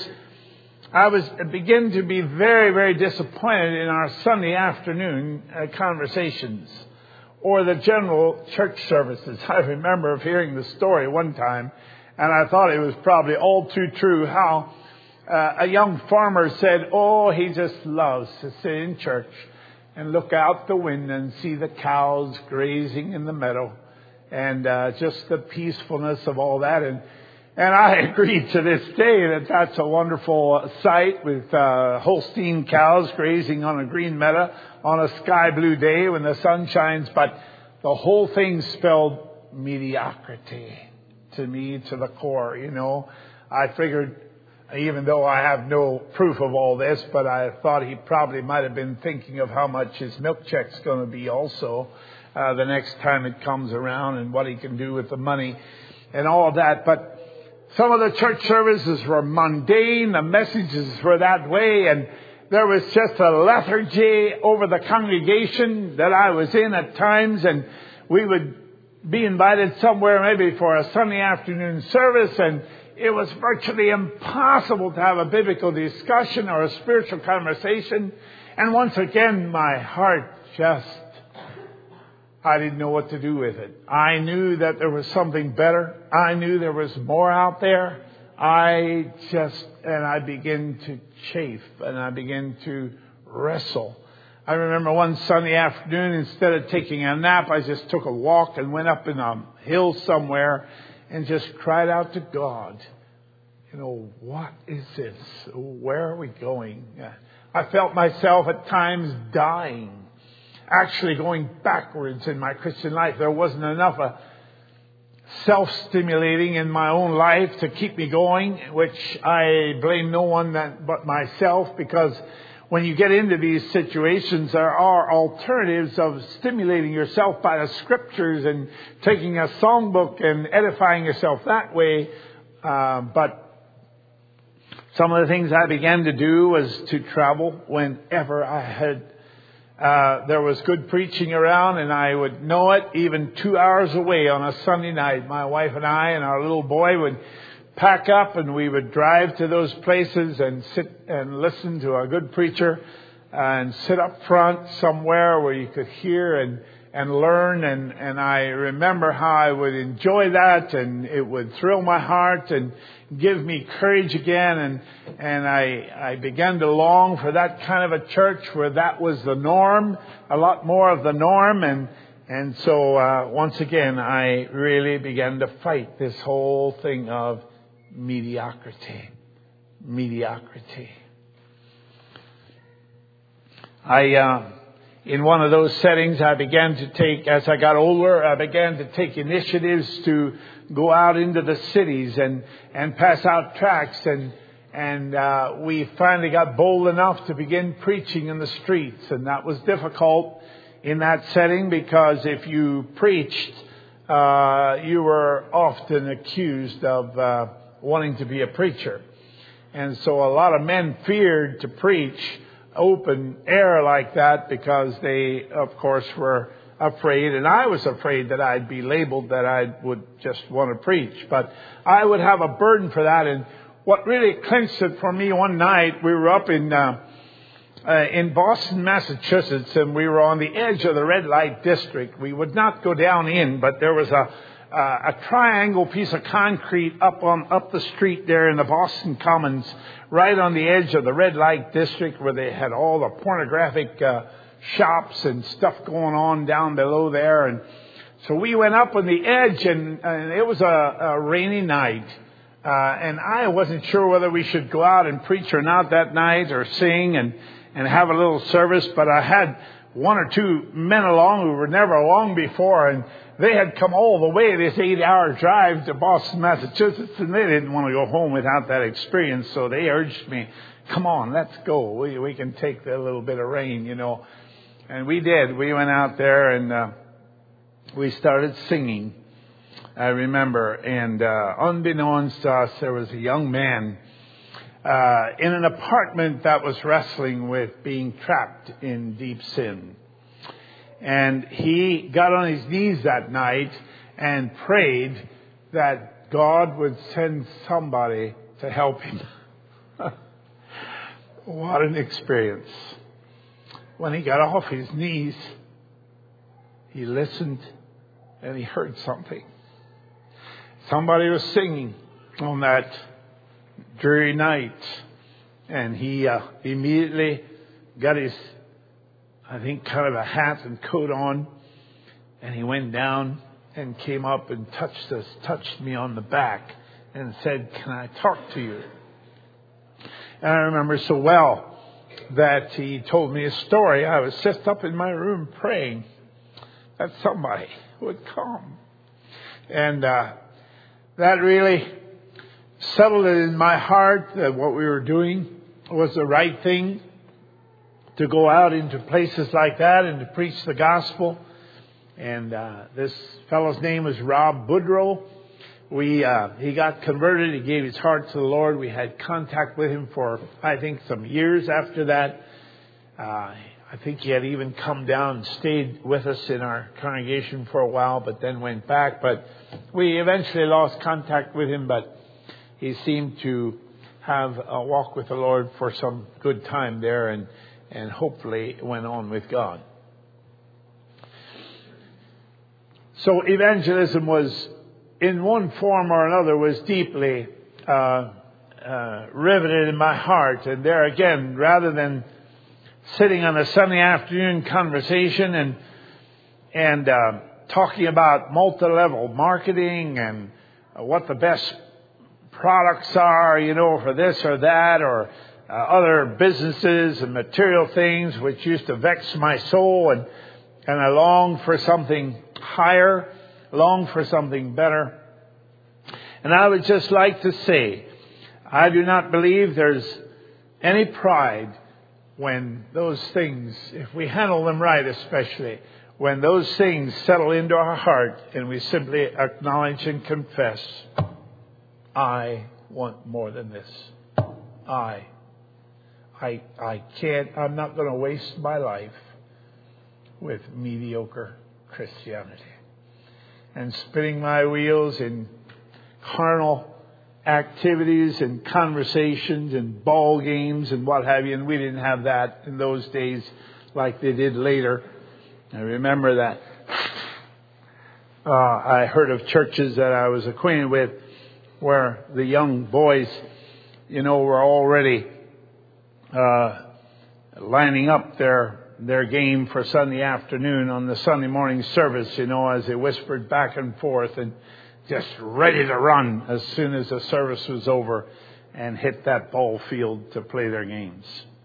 Speaker 1: I was beginning to be very, very disappointed in our Sunday afternoon uh, conversations or the general church services. I remember of hearing the story one time, and I thought it was probably all too true, how Uh, a young farmer said, oh, he just loves to sit in church and look out the window and see the cows grazing in the meadow, and uh, just the peacefulness of all that. And and I agree to this day that that's a wonderful sight, with uh, Holstein cows grazing on a green meadow on a sky blue day when the sun shines. But the whole thing spelled mediocrity to me, to the core. You know, I figured, even though I have no proof of all this, but I thought he probably might have been thinking of how much his milk check's going to be also uh, the next time it comes around, and what he can do with the money and all of that. But some of the church services were mundane. The messages were that way, and there was just a lethargy over the congregation that I was in at times, and we would be invited somewhere maybe for a Sunday afternoon service, and it was virtually impossible to have a biblical discussion or a spiritual conversation. And once again, my heart just, I didn't know what to do with it. I knew that there was something better. I knew there was more out there. I just, and I begin to chafe and I begin to wrestle. I remember one Sunday afternoon, instead of taking a nap, I just took a walk and went up in a hill somewhere and just cried out to God. You know, what is this? Where are we going? I felt myself at times dying, actually going backwards in my Christian life. There wasn't enough uh, self-stimulating in my own life to keep me going, which I blame no one that, but myself, because when you get into these situations, there are alternatives of stimulating yourself by the Scriptures and taking a songbook and edifying yourself that way. Uh, but some of the things I began to do was to travel whenever I had, uh, there was good preaching around, and I would know it even two hours away on a Sunday night. My wife and I and our little boy would pack up and we would drive to those places and sit and listen to a good preacher and sit up front somewhere where you could hear and, and learn. And, and I remember how I would enjoy that, and it would thrill my heart and give me courage again. And, and I, I began to long for that kind of a church where that was the norm, a lot more of the norm. And, and so, uh, once again, I really began to fight this whole thing of mediocrity. Mediocrity. I, uh, in one of those settings, I began to take, as I got older, I began to take initiatives to go out into the cities and, and pass out tracts. And, and, uh, we finally got bold enough to begin preaching in the streets. And that was difficult in that setting, because if you preached, uh, you were often accused of, uh, wanting to be a preacher. And so a lot of men feared to preach open air like that, because they, of course, were afraid. And I was afraid that I'd be labeled that I would just want to preach. But I would have a burden for that. And what really clinched it for me, one night, we were up in uh, uh, in Boston, Massachusetts, and we were on the edge of the red light district. We would not go down in, but there was a Uh, a triangle piece of concrete up on up the street there in the Boston Commons, right on the edge of the red light district, where they had all the pornographic uh, shops and stuff going on down below there. And so we went up on the edge, and, and it was a, a rainy night, uh, and I wasn't sure whether we should go out and preach or not that night, or sing and and have a little service. But I had one or two men along who were never along before, and they had come all the way, this eight-hour drive to Boston, Massachusetts, and they didn't want to go home without that experience. So they urged me, come on, let's go. We, we can take that little bit of rain, you know. And we did. We went out there, and uh, we started singing, I remember. And uh, unbeknownst to us, there was a young man uh, in an apartment that was wrestling with being trapped in deep sin. And he got on his knees that night and prayed that God would send somebody to help him. What an experience. When he got off his knees, he listened and he heard something. Somebody was singing on that dreary night. And he uh, immediately got his, I think, kind of a hat and coat on, and he went down and came up and touched us, touched me on the back and said, can I talk to you? And I remember so well that he told me a story. I was just up in my room praying that somebody would come. And uh, that really settled it in my heart that what we were doing was the right thing, to go out into places like that and to preach the gospel. And uh, this fellow's name was Rob Boudreau. We uh, he got converted. He gave his heart to the Lord. We had contact with him for, I think, some years after that. Uh, I think he had even come down and stayed with us in our congregation for a while, but then went back. But we eventually lost contact with him, but he seemed to have a walk with the Lord for some good time there, and and hopefully went on with God. So evangelism was, in one form or another, was deeply uh, uh, riveted in my heart. And there again, rather than sitting on a Sunday afternoon conversation and and uh, talking about multi-level marketing and uh, what the best products are, you know, for this or that, or uh, other businesses and material things which used to vex my soul, and and I longed for something higher, longed for something better. And I would just like to say, I do not believe there's any pride when those things, if we handle them right especially, when those things settle into our heart and we simply acknowledge and confess, I want more than this. I, I, I can't, I'm not going to waste my life with mediocre Christianity and spinning my wheels in carnal activities and conversations and ball games and what have you. And we didn't have that in those days like they did later. I remember that. Uh, I heard of churches that I was acquainted with where the young boys, you know, were already uh, lining up their their game for Sunday afternoon on the Sunday morning service, you know, as they whispered back and forth and just ready to run as soon as the service was over and hit that ball field to play their games.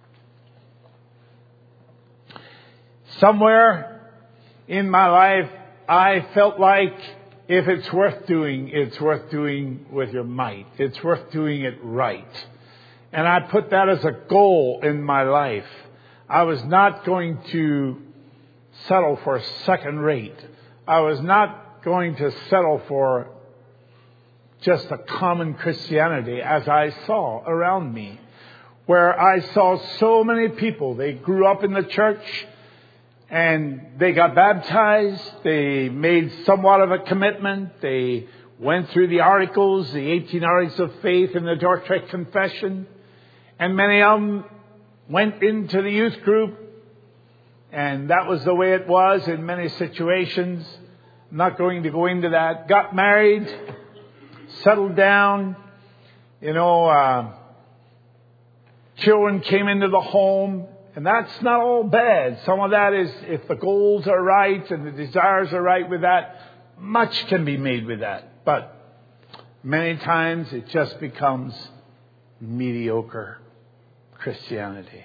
Speaker 1: Somewhere in my life, I felt like if it's worth doing, it's worth doing with your might. It's worth doing it right. And I put that as a goal in my life. I was not going to settle for second rate. I was not going to settle for just a common Christianity as I saw around me, where I saw so many people. They grew up in the church and they got baptized. They made somewhat of a commitment. They went through the articles, the eighteen articles of faith in the Dordrecht Confession. And many of them went into the youth group. And that was the way it was in many situations. I'm not going to go into that. Got married, settled down, you know, uh, children came into the home, and that's not all bad. Some of that is, if the goals are right and the desires are right with that, much can be made with that. But many times it just becomes mediocre Christianity.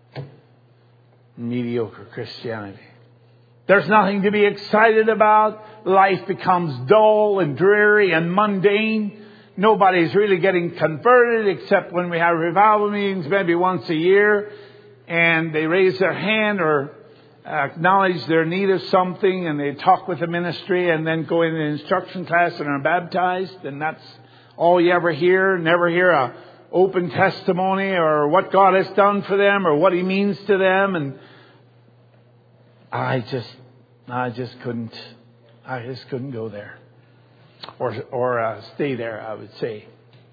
Speaker 1: Mediocre Christianity. There's nothing to be excited about. Life becomes dull and dreary and mundane. Nobody's really getting converted except when we have revival meetings maybe once a year and they raise their hand or acknowledge their need of something and they talk with the ministry and then go in an instruction class and are baptized, and that's all you ever hear. Never hear a open testimony or what God has done for them or what He means to them. And I just, I just couldn't, I just couldn't go there, or or uh, stay there, I would say.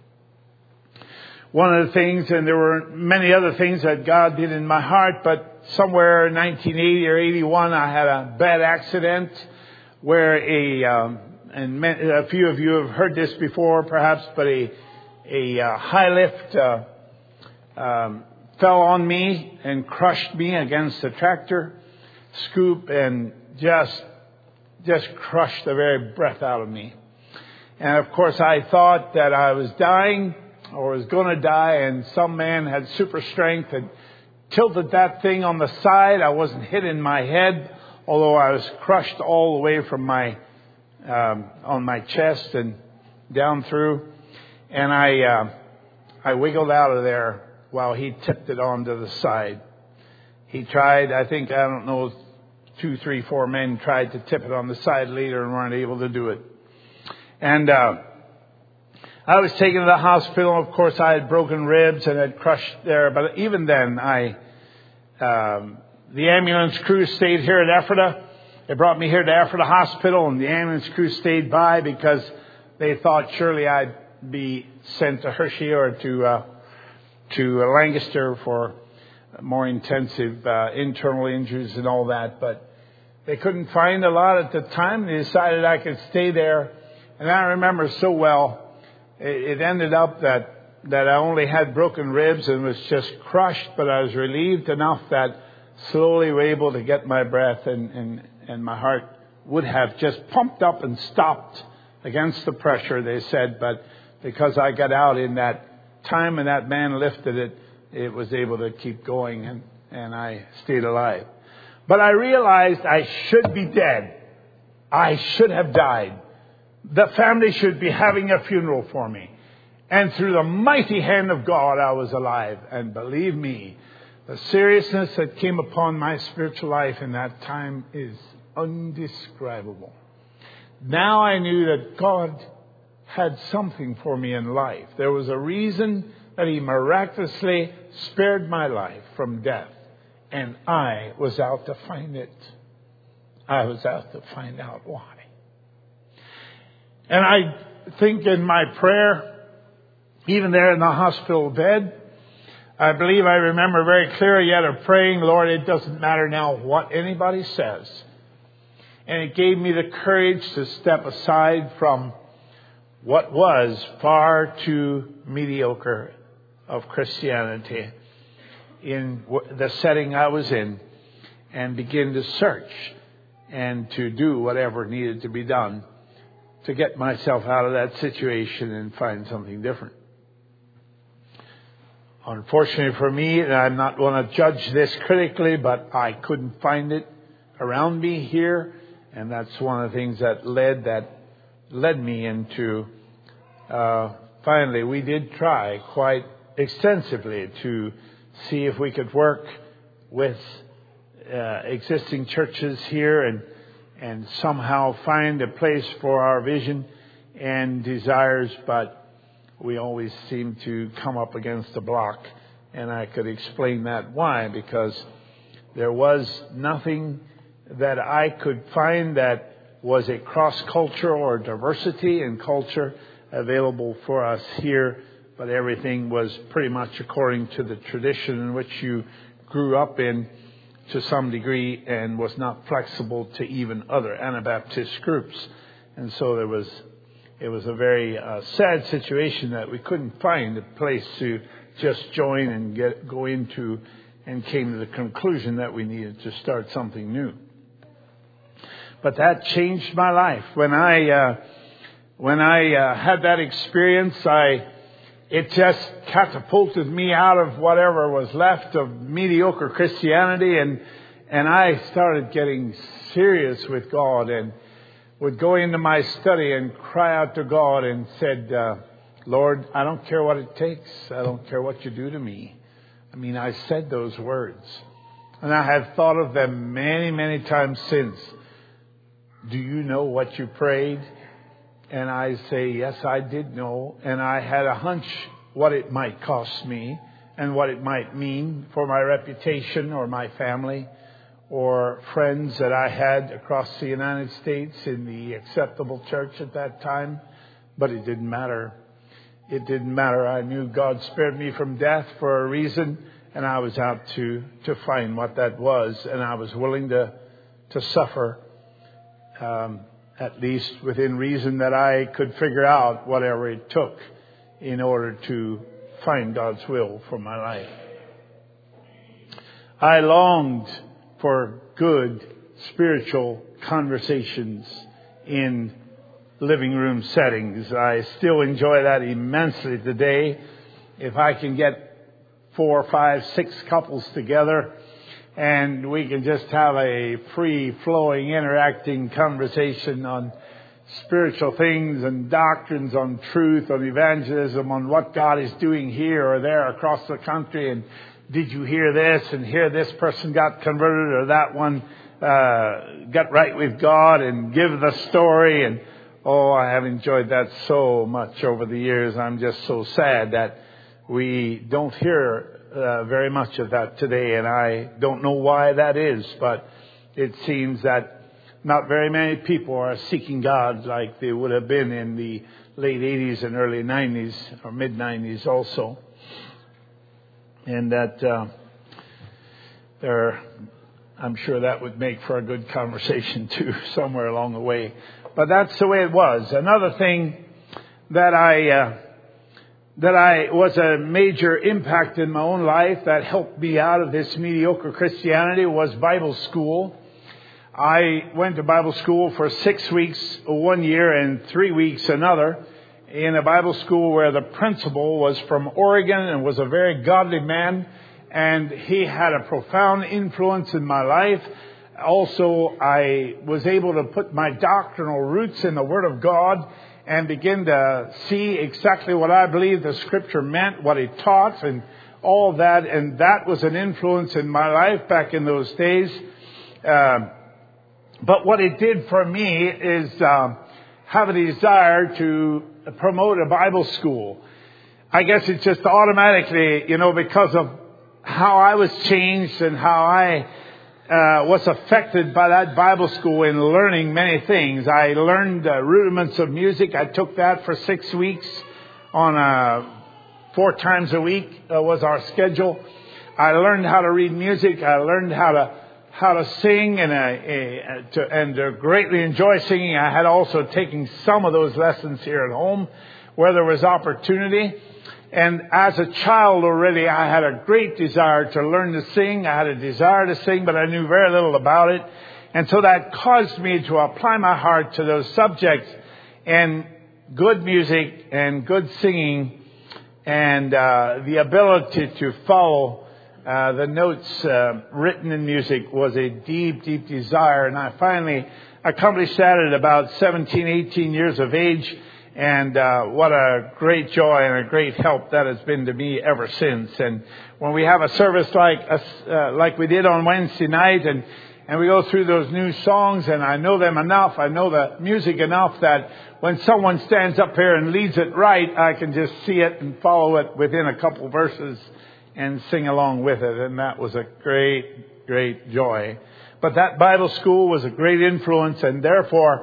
Speaker 1: One of the things, and there were many other things that God did in my heart, but somewhere in nineteen eighty or eighty-one, I had a bad accident where a, um, and a few of you have heard this before, perhaps, but a a uh, high lift uh, um, fell on me and crushed me against a tractor scoop and just just crushed the very breath out of me. And of course I thought that I was dying or was going to die, and some man had super strength and tilted that thing on the side. I wasn't hit in my head, although I was crushed all the way from my um, on my chest and down through. And I uh, I wiggled out of there while he tipped it onto the side. He tried, I think, I don't know, two, three, four men tried to tip it on the side later and weren't able to do it. And uh, I was taken to the hospital. Of course, I had broken ribs and had crushed there. But even then, I um, the ambulance crew stayed here at Ephrata. They brought me here to Ephrata Hospital, and the ambulance crew stayed by because they thought surely I'd be sent to Hershey or to uh, to Lancaster for more intensive uh, internal injuries and all that. But they couldn't find a lot at the time. They decided I could stay there. And I remember so well it ended up that that I only had broken ribs and was just crushed, but I was relieved enough that slowly were able to get my breath, and, and, and my heart would have just pumped up and stopped against the pressure, they said, but because I got out in that time and that man lifted it, it was able to keep going, and, and I stayed alive. But I realized I should be dead. I should have died. The family should be having a funeral for me. And through the mighty hand of God, I was alive. And believe me, the seriousness that came upon my spiritual life in that time is undescribable. Now I knew that God had something for me in life. There was a reason that He miraculously spared my life from death. And I was out to find it. I was out to find out why. And I think in my prayer, even there in the hospital bed, I believe I remember very clearly yet of praying, Lord, it doesn't matter now what anybody says. And it gave me the courage to step aside from what was far too mediocre of Christianity in the setting I was in, and begin to search and to do whatever needed to be done to get myself out of that situation and find something different. Unfortunately for me, and I'm not going to judge this critically, but I couldn't find it around me here, and that's one of the things that led that led me into. Uh, finally, we did try quite extensively to see if we could work with uh, existing churches here and and somehow find a place for our vision and desires, but we always seem to come up against a block. And I could explain that why, because there was nothing that I could find that was a cross-cultural or diversity in culture available for us here, but everything was pretty much according to the tradition in which you grew up in to some degree, and was not flexible to even other Anabaptist groups. And so there was It was a very uh, sad situation that we couldn't find a place to just join and get go into, and came to the conclusion that we needed to start something new. But that changed my life. When I uh, when I uh, had that experience, I it just catapulted me out of whatever was left of mediocre Christianity, and and I started getting serious with God, and would go into my study and cry out to God and said, uh, Lord, I don't care what it takes. I don't care what you do to me. I mean, I said those words. And I have thought of them many, many times since. Do you know what you prayed? And I say, yes, I did know. And I had a hunch what it might cost me and what it might mean for my reputation or my family, or friends that I had across the United States in the acceptable church at that time. But it didn't matter. It didn't matter. I knew God spared me from death for a reason, and I was out to, to find what that was. And I was willing to, to suffer, um, at least within reason that I could figure out whatever it took in order to find God's will for my life. I longed for good spiritual conversations in living room settings. I still enjoy that immensely today. If I can get four, five, six couples together and we can just have a free-flowing, interacting conversation on spiritual things and doctrines, on truth, on evangelism, on what God is doing here or there across the country, and did you hear this? And here this person got converted, or that one uh, got right with God, and give the story. And oh, I have enjoyed that so much over the years. I'm just so sad that we don't hear uh, very much of that today. And I don't know why that is, but it seems that not very many people are seeking God like they would have been in the late eighties and early nineties, or mid nineties also. And that uh, there, I'm sure that would make for a good conversation too, somewhere along the way. But that's the way it was. Another thing that I uh, that I was a major impact in my own life that helped me out of this mediocre Christianity was Bible school. I went to Bible school for six weeks one year and three weeks another, in a Bible school where the principal was from Oregon and was a very godly man, and he had a profound influence in my life. Also, I was able to put my doctrinal roots in the Word of God and begin to see exactly what I believed the Scripture meant, what it taught, and all that. And that was an influence in my life back in those days. Uh, but what it did for me is uh, have a desire to promote a Bible school. I guess it's just automatically, you know, because of how I was changed and how I Uh, was affected by that Bible school in learning many things. I learned uh, rudiments of music. I took that for six weeks on uh, four times a week uh, was our schedule. I learned how to read music. I learned how to how to sing and uh, uh, to, and to greatly enjoy singing. I had also taken some of those lessons here at home where there was opportunity. And as a child already, I had a great desire to learn to sing. I had a desire to sing, but I knew very little about it. And so that caused me to apply my heart to those subjects. And good music and good singing and uh, the ability to follow uh, the notes uh, written in music was a deep, deep desire. And I finally accomplished that at about seventeen, eighteen years of age. And uh, what a great joy and a great help that has been to me ever since. And when we have a service like uh, like we did on Wednesday night, and, and we go through those new songs, and I know them enough, I know the music enough that when someone stands up here and leads it right, I can just see it and follow it within a couple verses and sing along with it. And that was a great, great joy. But that Bible school was a great influence, and therefore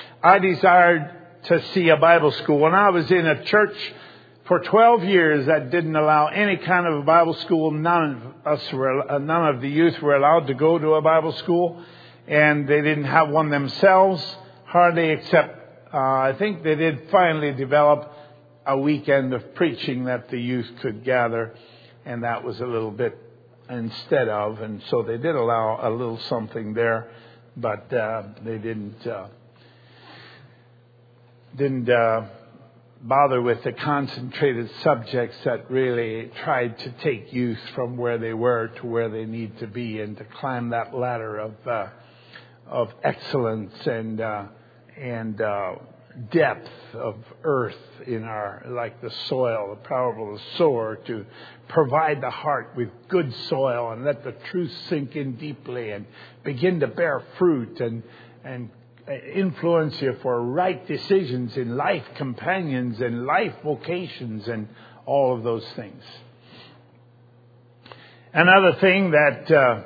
Speaker 1: I desired to see a Bible school. When I was in a church for twelve years that didn't allow any kind of a Bible school, none of us were, uh, none of the youth were allowed to go to a Bible school, and they didn't have one themselves, hardly, except uh, I think they did finally develop a weekend of preaching that the youth could gather, and that was a little bit instead of, and so they did allow a little something there, but uh, they didn't. Uh, didn't uh, bother with the concentrated subjects that really tried to take youth from where they were to where they need to be, and to climb that ladder of uh, of excellence and uh, and uh, depth of earth in our, like the soil, the parable of the sower, to provide the heart with good soil and let the truth sink in deeply and begin to bear fruit and and influence you for right decisions in life, companions and life vocations and all of those things. Another thing that uh,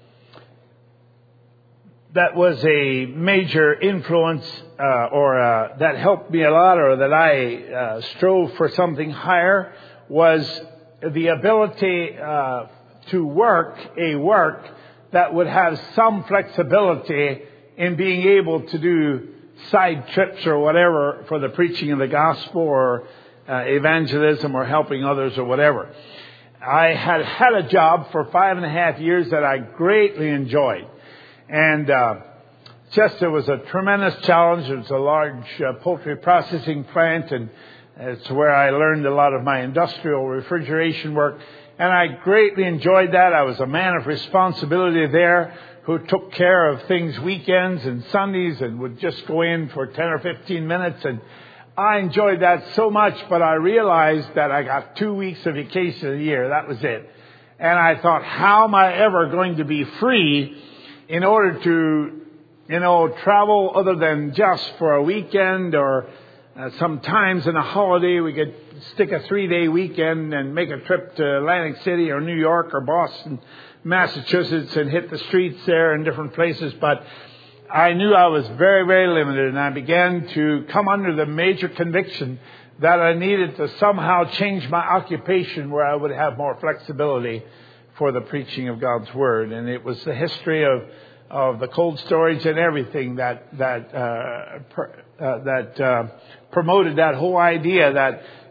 Speaker 1: that was a major influence uh, or uh, that helped me a lot, or that I uh, strove for something higher, was the ability uh, to work a work that would have some flexibility in being able to do side trips or whatever for the preaching of the gospel or uh, evangelism or helping others or whatever. I had had a job for five and a half years that I greatly enjoyed. And uh, just it was a tremendous challenge. It was a large uh, poultry processing plant, and it's where I learned a lot of my industrial refrigeration work. And I greatly enjoyed that. I was a man of responsibility there, who took care of things weekends and Sundays and would just go in for ten or fifteen minutes. And I enjoyed that so much, but I realized that I got two weeks of vacation a year. That was it. And I thought, how am I ever going to be free in order to, you know, travel other than just for a weekend, or uh, sometimes in a holiday we could stick a three-day weekend and make a trip to Atlantic City or New York or Boston, Massachusetts, and hit the streets there in different places. But I knew I was very, very limited, and I began to come under the major conviction that I needed to somehow change my occupation where I would have more flexibility for the preaching of God's Word. And it was the history of of the cold storage and everything that that uh, pr- uh, that uh, promoted that whole idea that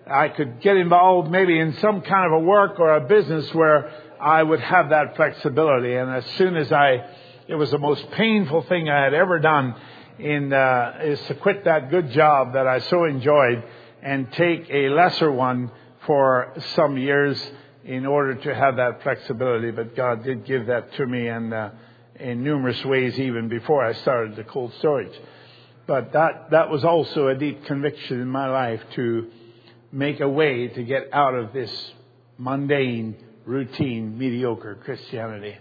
Speaker 1: I could get involved maybe in some kind of a work or a business where I would have that flexibility. And as soon as I, it was the most painful thing I had ever done in, uh, is to quit that good job that I so enjoyed and take a lesser one for some years in order to have that flexibility. But God did give that to me, and uh, in numerous ways even before I started the cold storage. But that, that was also a deep conviction in my life to make a way to get out of this mundane, routine, mediocre Christianity.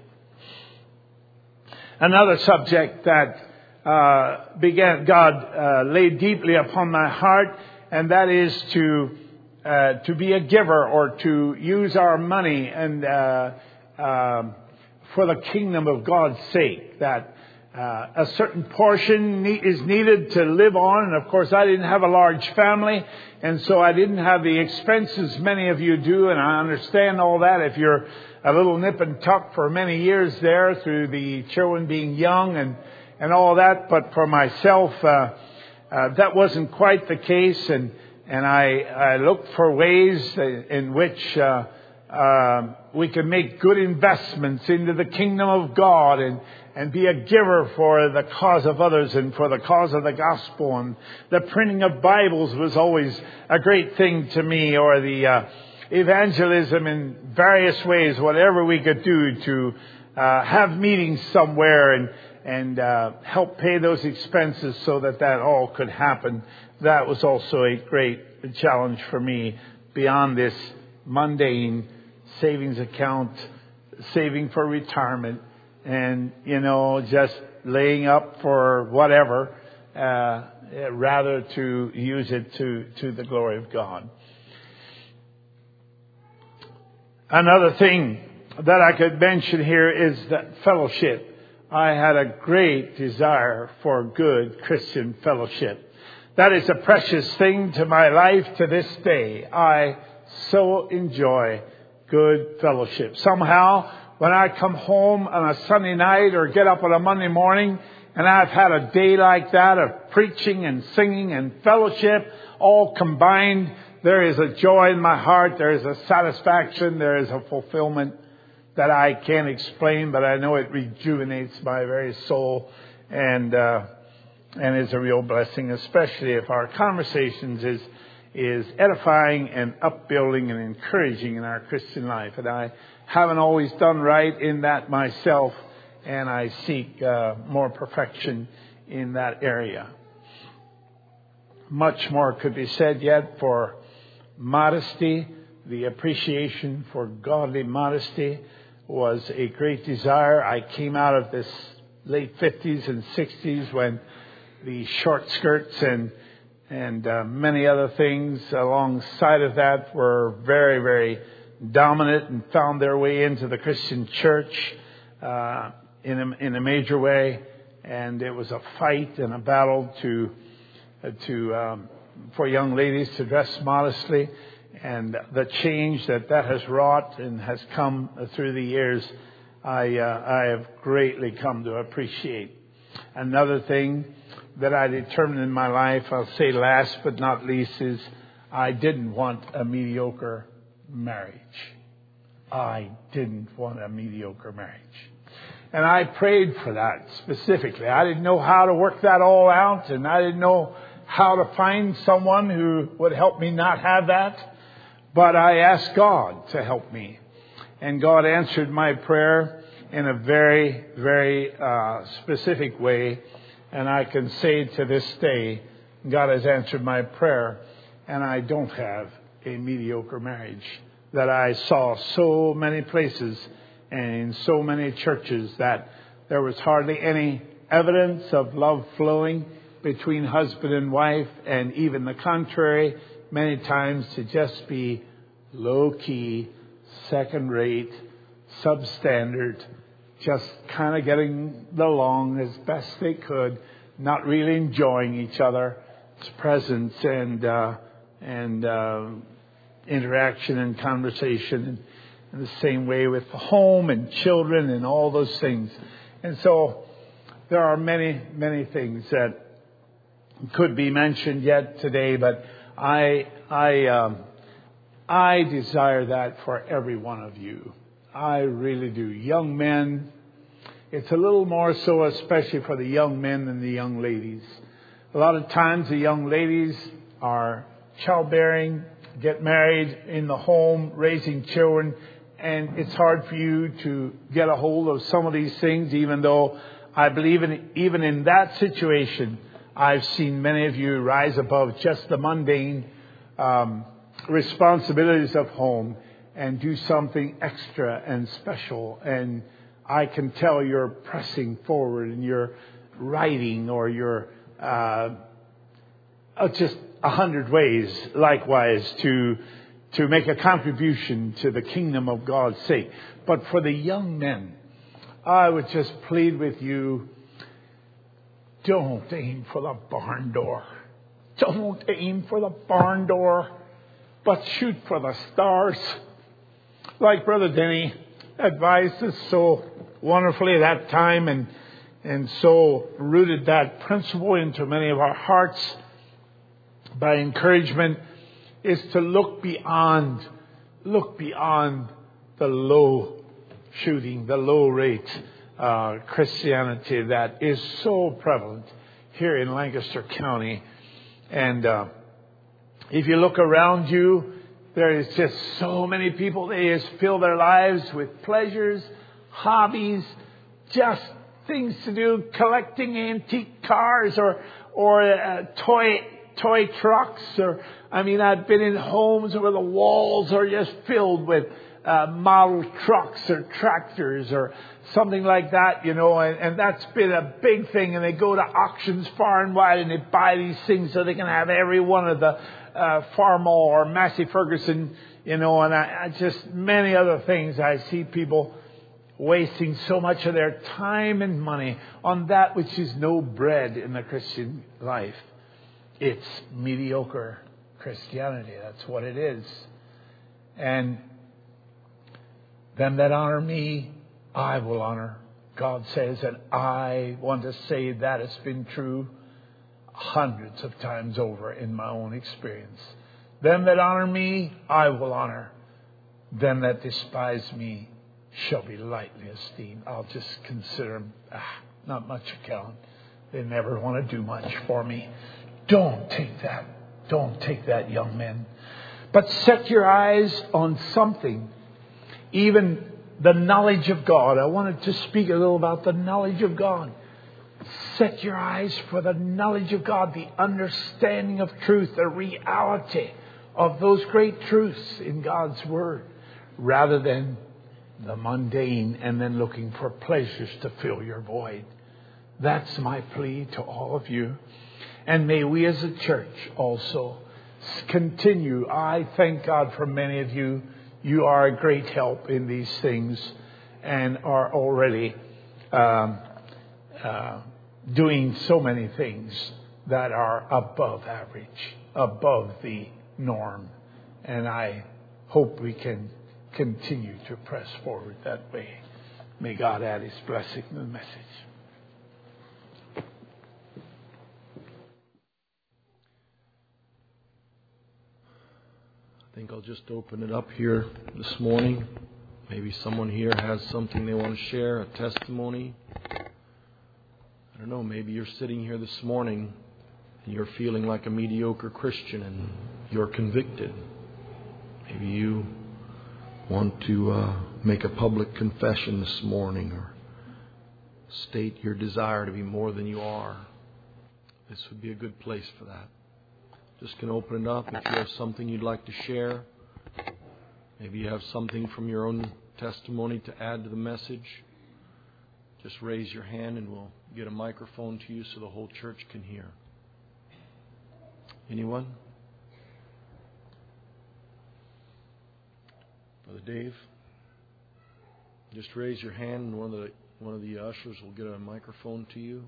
Speaker 1: Another subject that uh, began, God uh, laid deeply upon my heart, and that is to uh, to be a giver, or to use our money and uh, uh, for the kingdom of God's sake. That uh, a certain portion is needed to live on, and of course I didn't have a large family, and so I didn't have the expenses many of you do, and I understand all that if you're a little nip and tuck for many years there through the children being young and and all that. But for myself, uh, uh, that wasn't quite the case, and and I, I looked for ways in which uh, uh, we could make good investments into the kingdom of God, and and be a giver for the cause of others and for the cause of the gospel. And the printing of Bibles was always a great thing to me, or the uh, evangelism in various ways, whatever we could do to uh, have meetings somewhere and and uh, help pay those expenses so that that all could happen. That was also a great challenge for me, beyond this mundane savings account, saving for retirement, and, you know, just laying up for whatever, uh, rather to use it to, to the glory of God. Another thing that I could mention here is that fellowship. I had a great desire for good Christian fellowship. That is a precious thing to my life to this day. I so enjoy good fellowship. Somehow, when I come home on a Sunday night or get up on a Monday morning, and I've had a day like that of preaching and singing and fellowship all combined, there is a joy in my heart. There is a satisfaction. There is a fulfillment that I can't explain, but I know it rejuvenates my very soul, and uh, and is a real blessing, especially if our conversations is is edifying and upbuilding and encouraging in our Christian life. And I haven't always done right in that myself, and I seek uh, more perfection in that area. Much more could be said yet for modesty. The appreciation for godly modesty was a great desire. I came out of this late fifties and sixties when the short skirts and and uh, many other things alongside of that were very, very dominant and found their way into the Christian church uh, in a, in a major way. And it was a fight and a battle to uh, to um, for young ladies to dress modestly. And the change that that has wrought and has come through the years, I uh, I have greatly come to appreciate. Another thing that I determined in my life, I'll say last but not least, is I didn't want a mediocre marriage. I didn't want a mediocre marriage. And I prayed for that specifically. I didn't know how to work that all out, and I didn't know how to find someone who would help me not have that. But I asked God to help me. And God answered my prayer in a very, very uh, specific way. And I can say to this day, God has answered my prayer. And I don't have a mediocre marriage that I saw so many places and in so many churches that there was hardly any evidence of love flowing between husband and wife, and even the contrary, many times to just be low-key, second-rate, substandard, just kind of getting along as best they could, not really enjoying each other's presence and uh, and uh, interaction and conversation, in the same way with the home and children and all those things. And so there are many, many things that could be mentioned yet today, but I I um, I desire that for every one of you. I really do. Young men, it's a little more so especially for the young men than the young ladies. A lot of times the young ladies are childbearing, get married in the home, raising children, and it's hard for you to get a hold of some of these things, even though I believe in, even in that situation, I've seen many of you rise above just the mundane um, responsibilities of home and do something extra and special. And I can tell you're pressing forward and you're writing or you're uh, just a hundred ways likewise to to make a contribution to the kingdom of God's sake. But for the young men, I would just plead with you, don't aim for the barn door. Don't aim for the barn door, but shoot for the stars. Like Brother Denny advised us so wonderfully at that time and, and so rooted that principle into many of our hearts by encouragement, is to look beyond, look beyond the low shooting, the low rate uh, Christianity that is so prevalent here in Lancaster County. And uh, if you look around you, there is just so many people. They just fill their lives with pleasures, hobbies, just things to do, collecting antique cars or or uh, toy toy trucks. Or I mean, I've been in homes where the walls are just filled with uh, model trucks or tractors or something like that, you know. And, and that's been a big thing. And they go to auctions far and wide and they buy these things so they can have every one of the uh, Farmall or Massey Ferguson, you know. And I, I just many other things. I see people wasting so much of their time and money on that which is no bread in the Christian life. It's mediocre Christianity. That's what it is. And them that honor me, I will honor. God says, and I want to say that it's been true hundreds of times over in my own experience. Them that honor me, I will honor. Them that despise me shall be lightly esteemed. I'll just consider them ah, not much account. They never want to do much for me. Don't take that. Don't take that, young men. But set your eyes on something. Even the knowledge of God. I wanted to speak a little about the knowledge of God. Set your eyes for the knowledge of God, the understanding of truth, the reality of those great truths in God's Word, rather than the mundane and then looking for pleasures to fill your void. That's my plea to all of you. And may we as a church also continue. I thank God for many of you. You are a great help in these things and are already um, uh, doing so many things that are above average, above the norm. And I hope we can continue to press forward that way. May God add His blessing to the message.
Speaker 2: I think I'll just open it up here this morning. Maybe someone here has something they want to share, a testimony. I don't know, maybe you're sitting here this morning and you're feeling like a mediocre Christian and you're convicted. Maybe you want to uh, make a public confession this morning or state your desire to be more than you are. This would be a good place for that. Just can open it up. If you have something you'd like to share, maybe you have something from your own testimony to add to the message, just raise your hand and we'll get a microphone to you so the whole church can hear. Anyone? Brother Dave, just raise your hand and one of the one of the ushers will get a microphone to you.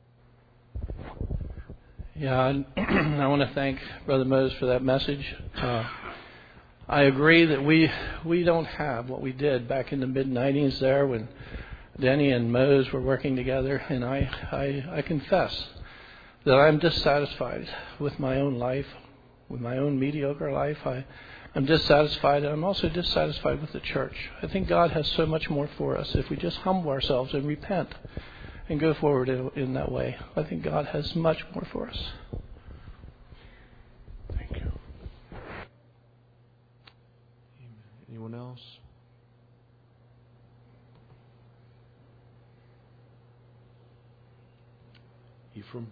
Speaker 3: Yeah, I want to thank Brother Moses for that message. Uh, I agree that we we don't have what we did back in the mid nineties there when Denny and Moses were working together, and I, I, I confess that I'm dissatisfied with my own life, with my own mediocre life. I I'm dissatisfied, and I'm also dissatisfied with the church. I think God has so much more for us if we just humble ourselves and repent and go forward in, in that way. I think God has much more for us.
Speaker 2: Thank you. Anyone else? Ephraim?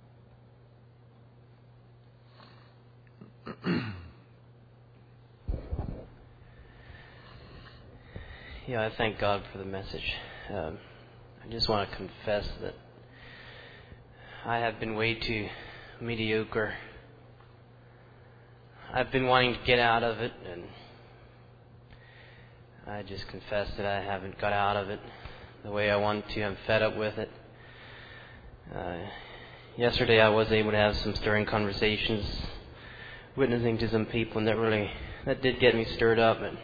Speaker 4: Yeah, I thank God for the message. Um, I just want to confess that I have been way too mediocre. I've been wanting to get out of it, and I just confess that I haven't got out of it the way I want to. I'm fed up with it. Uh, yesterday I was able to have some stirring conversations, witnessing to some people, and that really, that did get me stirred up. And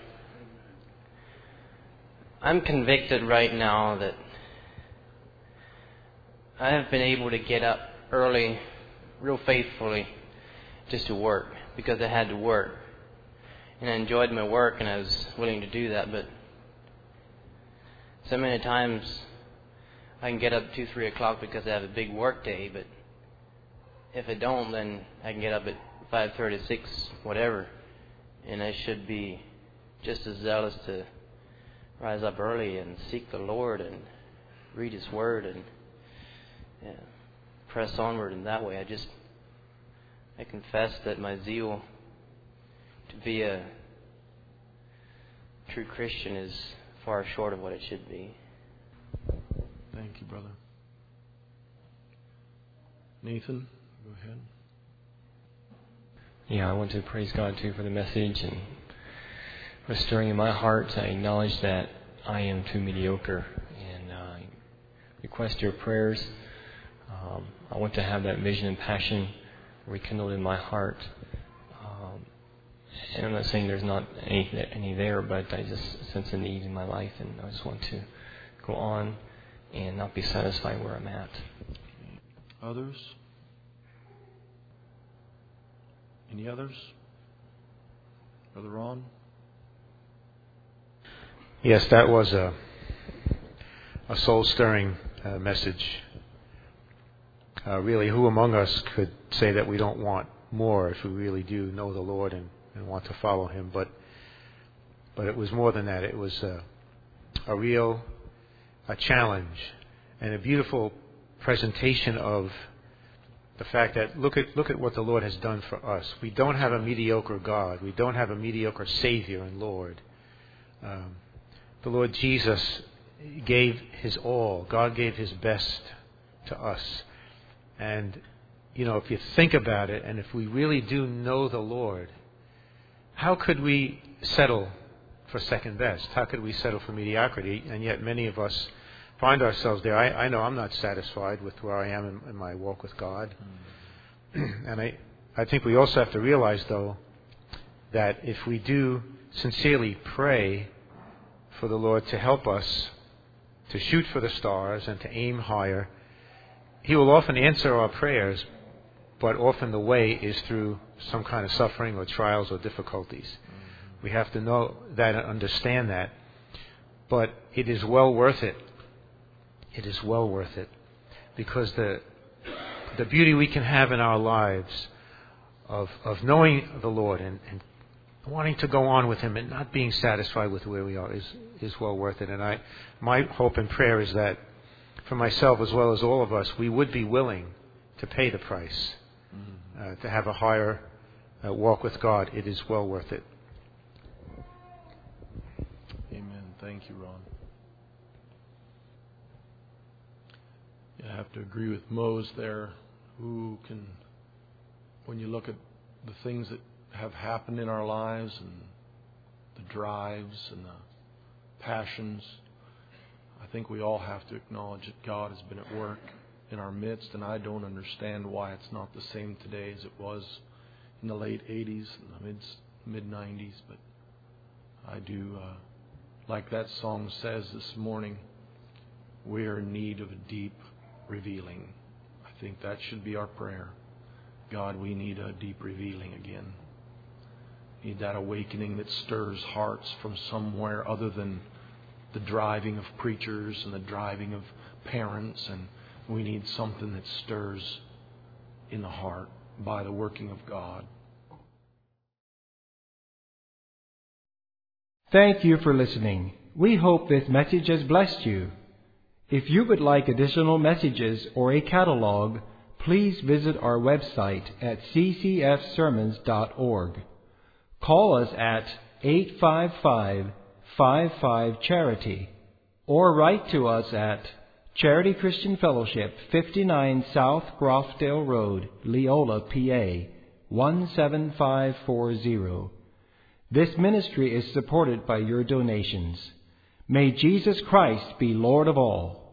Speaker 4: I'm convicted right now that I have been able to get up early, real faithfully, just to work, because I had to work. And I enjoyed my work, and I was willing to do that, but so many times I can get up two, three o'clock because I have a big work day, but if I don't, then I can get up at five thirty, six, whatever, and I should be just as zealous to rise up early and seek the Lord and read His Word and yeah, press onward in that way. I just, I confess that my zeal to be a true Christian is far short of what it should be.
Speaker 2: Thank you, brother. Nathan, go ahead.
Speaker 5: Yeah, I want to praise God too for the message and for stirring in my heart. I acknowledge that I am too mediocre, and uh, request your prayers. Um, I want to have that vision and passion rekindled in my heart. Um, and I'm not saying there's not any, any there, but I just sense a need in my life, and I just want to go on and not be satisfied where I'm at.
Speaker 2: Others? Any others? Brother Ron?
Speaker 6: Yes, that was a a soul-stirring uh, message. Uh, really, who among us could say that we don't want more if we really do know the Lord and, and want to follow Him? But but it was more than that. It was a, a real a challenge and a beautiful presentation of the fact that look at look at what the Lord has done for us. We don't have a mediocre God. We don't have a mediocre Savior and Lord. Um, the Lord Jesus gave His all. God gave His best to us. And, you know, if you think about it, and if we really do know the Lord, how could we settle for second best? How could we settle for mediocrity? And yet many of us find ourselves there. I, I know I'm not satisfied with where I am in, in my walk with God. Mm. And I, I think we also have to realize, though, that if we do sincerely pray for the Lord to help us to shoot for the stars and to aim higher, He will often answer our prayers, but often the way is through some kind of suffering or trials or difficulties. Mm-hmm. We have to know that and understand that. But it is well worth it. It is well worth it. Because the the beauty we can have in our lives of of knowing the Lord and, and wanting to go on with Him and not being satisfied with where we are is, is well worth it. And I my hope and prayer is that for myself as well as all of us, we would be willing to pay the price, uh, to have a higher uh, walk with God. It is well worth it.
Speaker 2: Amen. Thank you, Ron. Yeah, I have to agree with Mose there. Who can, when you look at the things that have happened in our lives and the drives and the passions, I think we all have to acknowledge that God has been at work in our midst, and I don't understand why it's not the same today as it was in the late eighties and the mid mid nineties. But I do, uh, like that song says this morning, we are in need of a deep revealing. I think that should be our prayer. God, we need a deep revealing again. need that awakening that stirs hearts from somewhere other than the driving of preachers and the driving of parents. And we need something that stirs in the heart by the working of God.
Speaker 7: Thank you for listening. We hope this message has blessed you. If you would like additional messages or a catalog, please visit our website at c c f sermons dot org. Call us at eight five five, five five, charity or write to us at Charity Christian Fellowship, fifty-nine South Grofdale Road, Leola, P A, one seven five four zero. This ministry is supported by your donations. May Jesus Christ be Lord of all.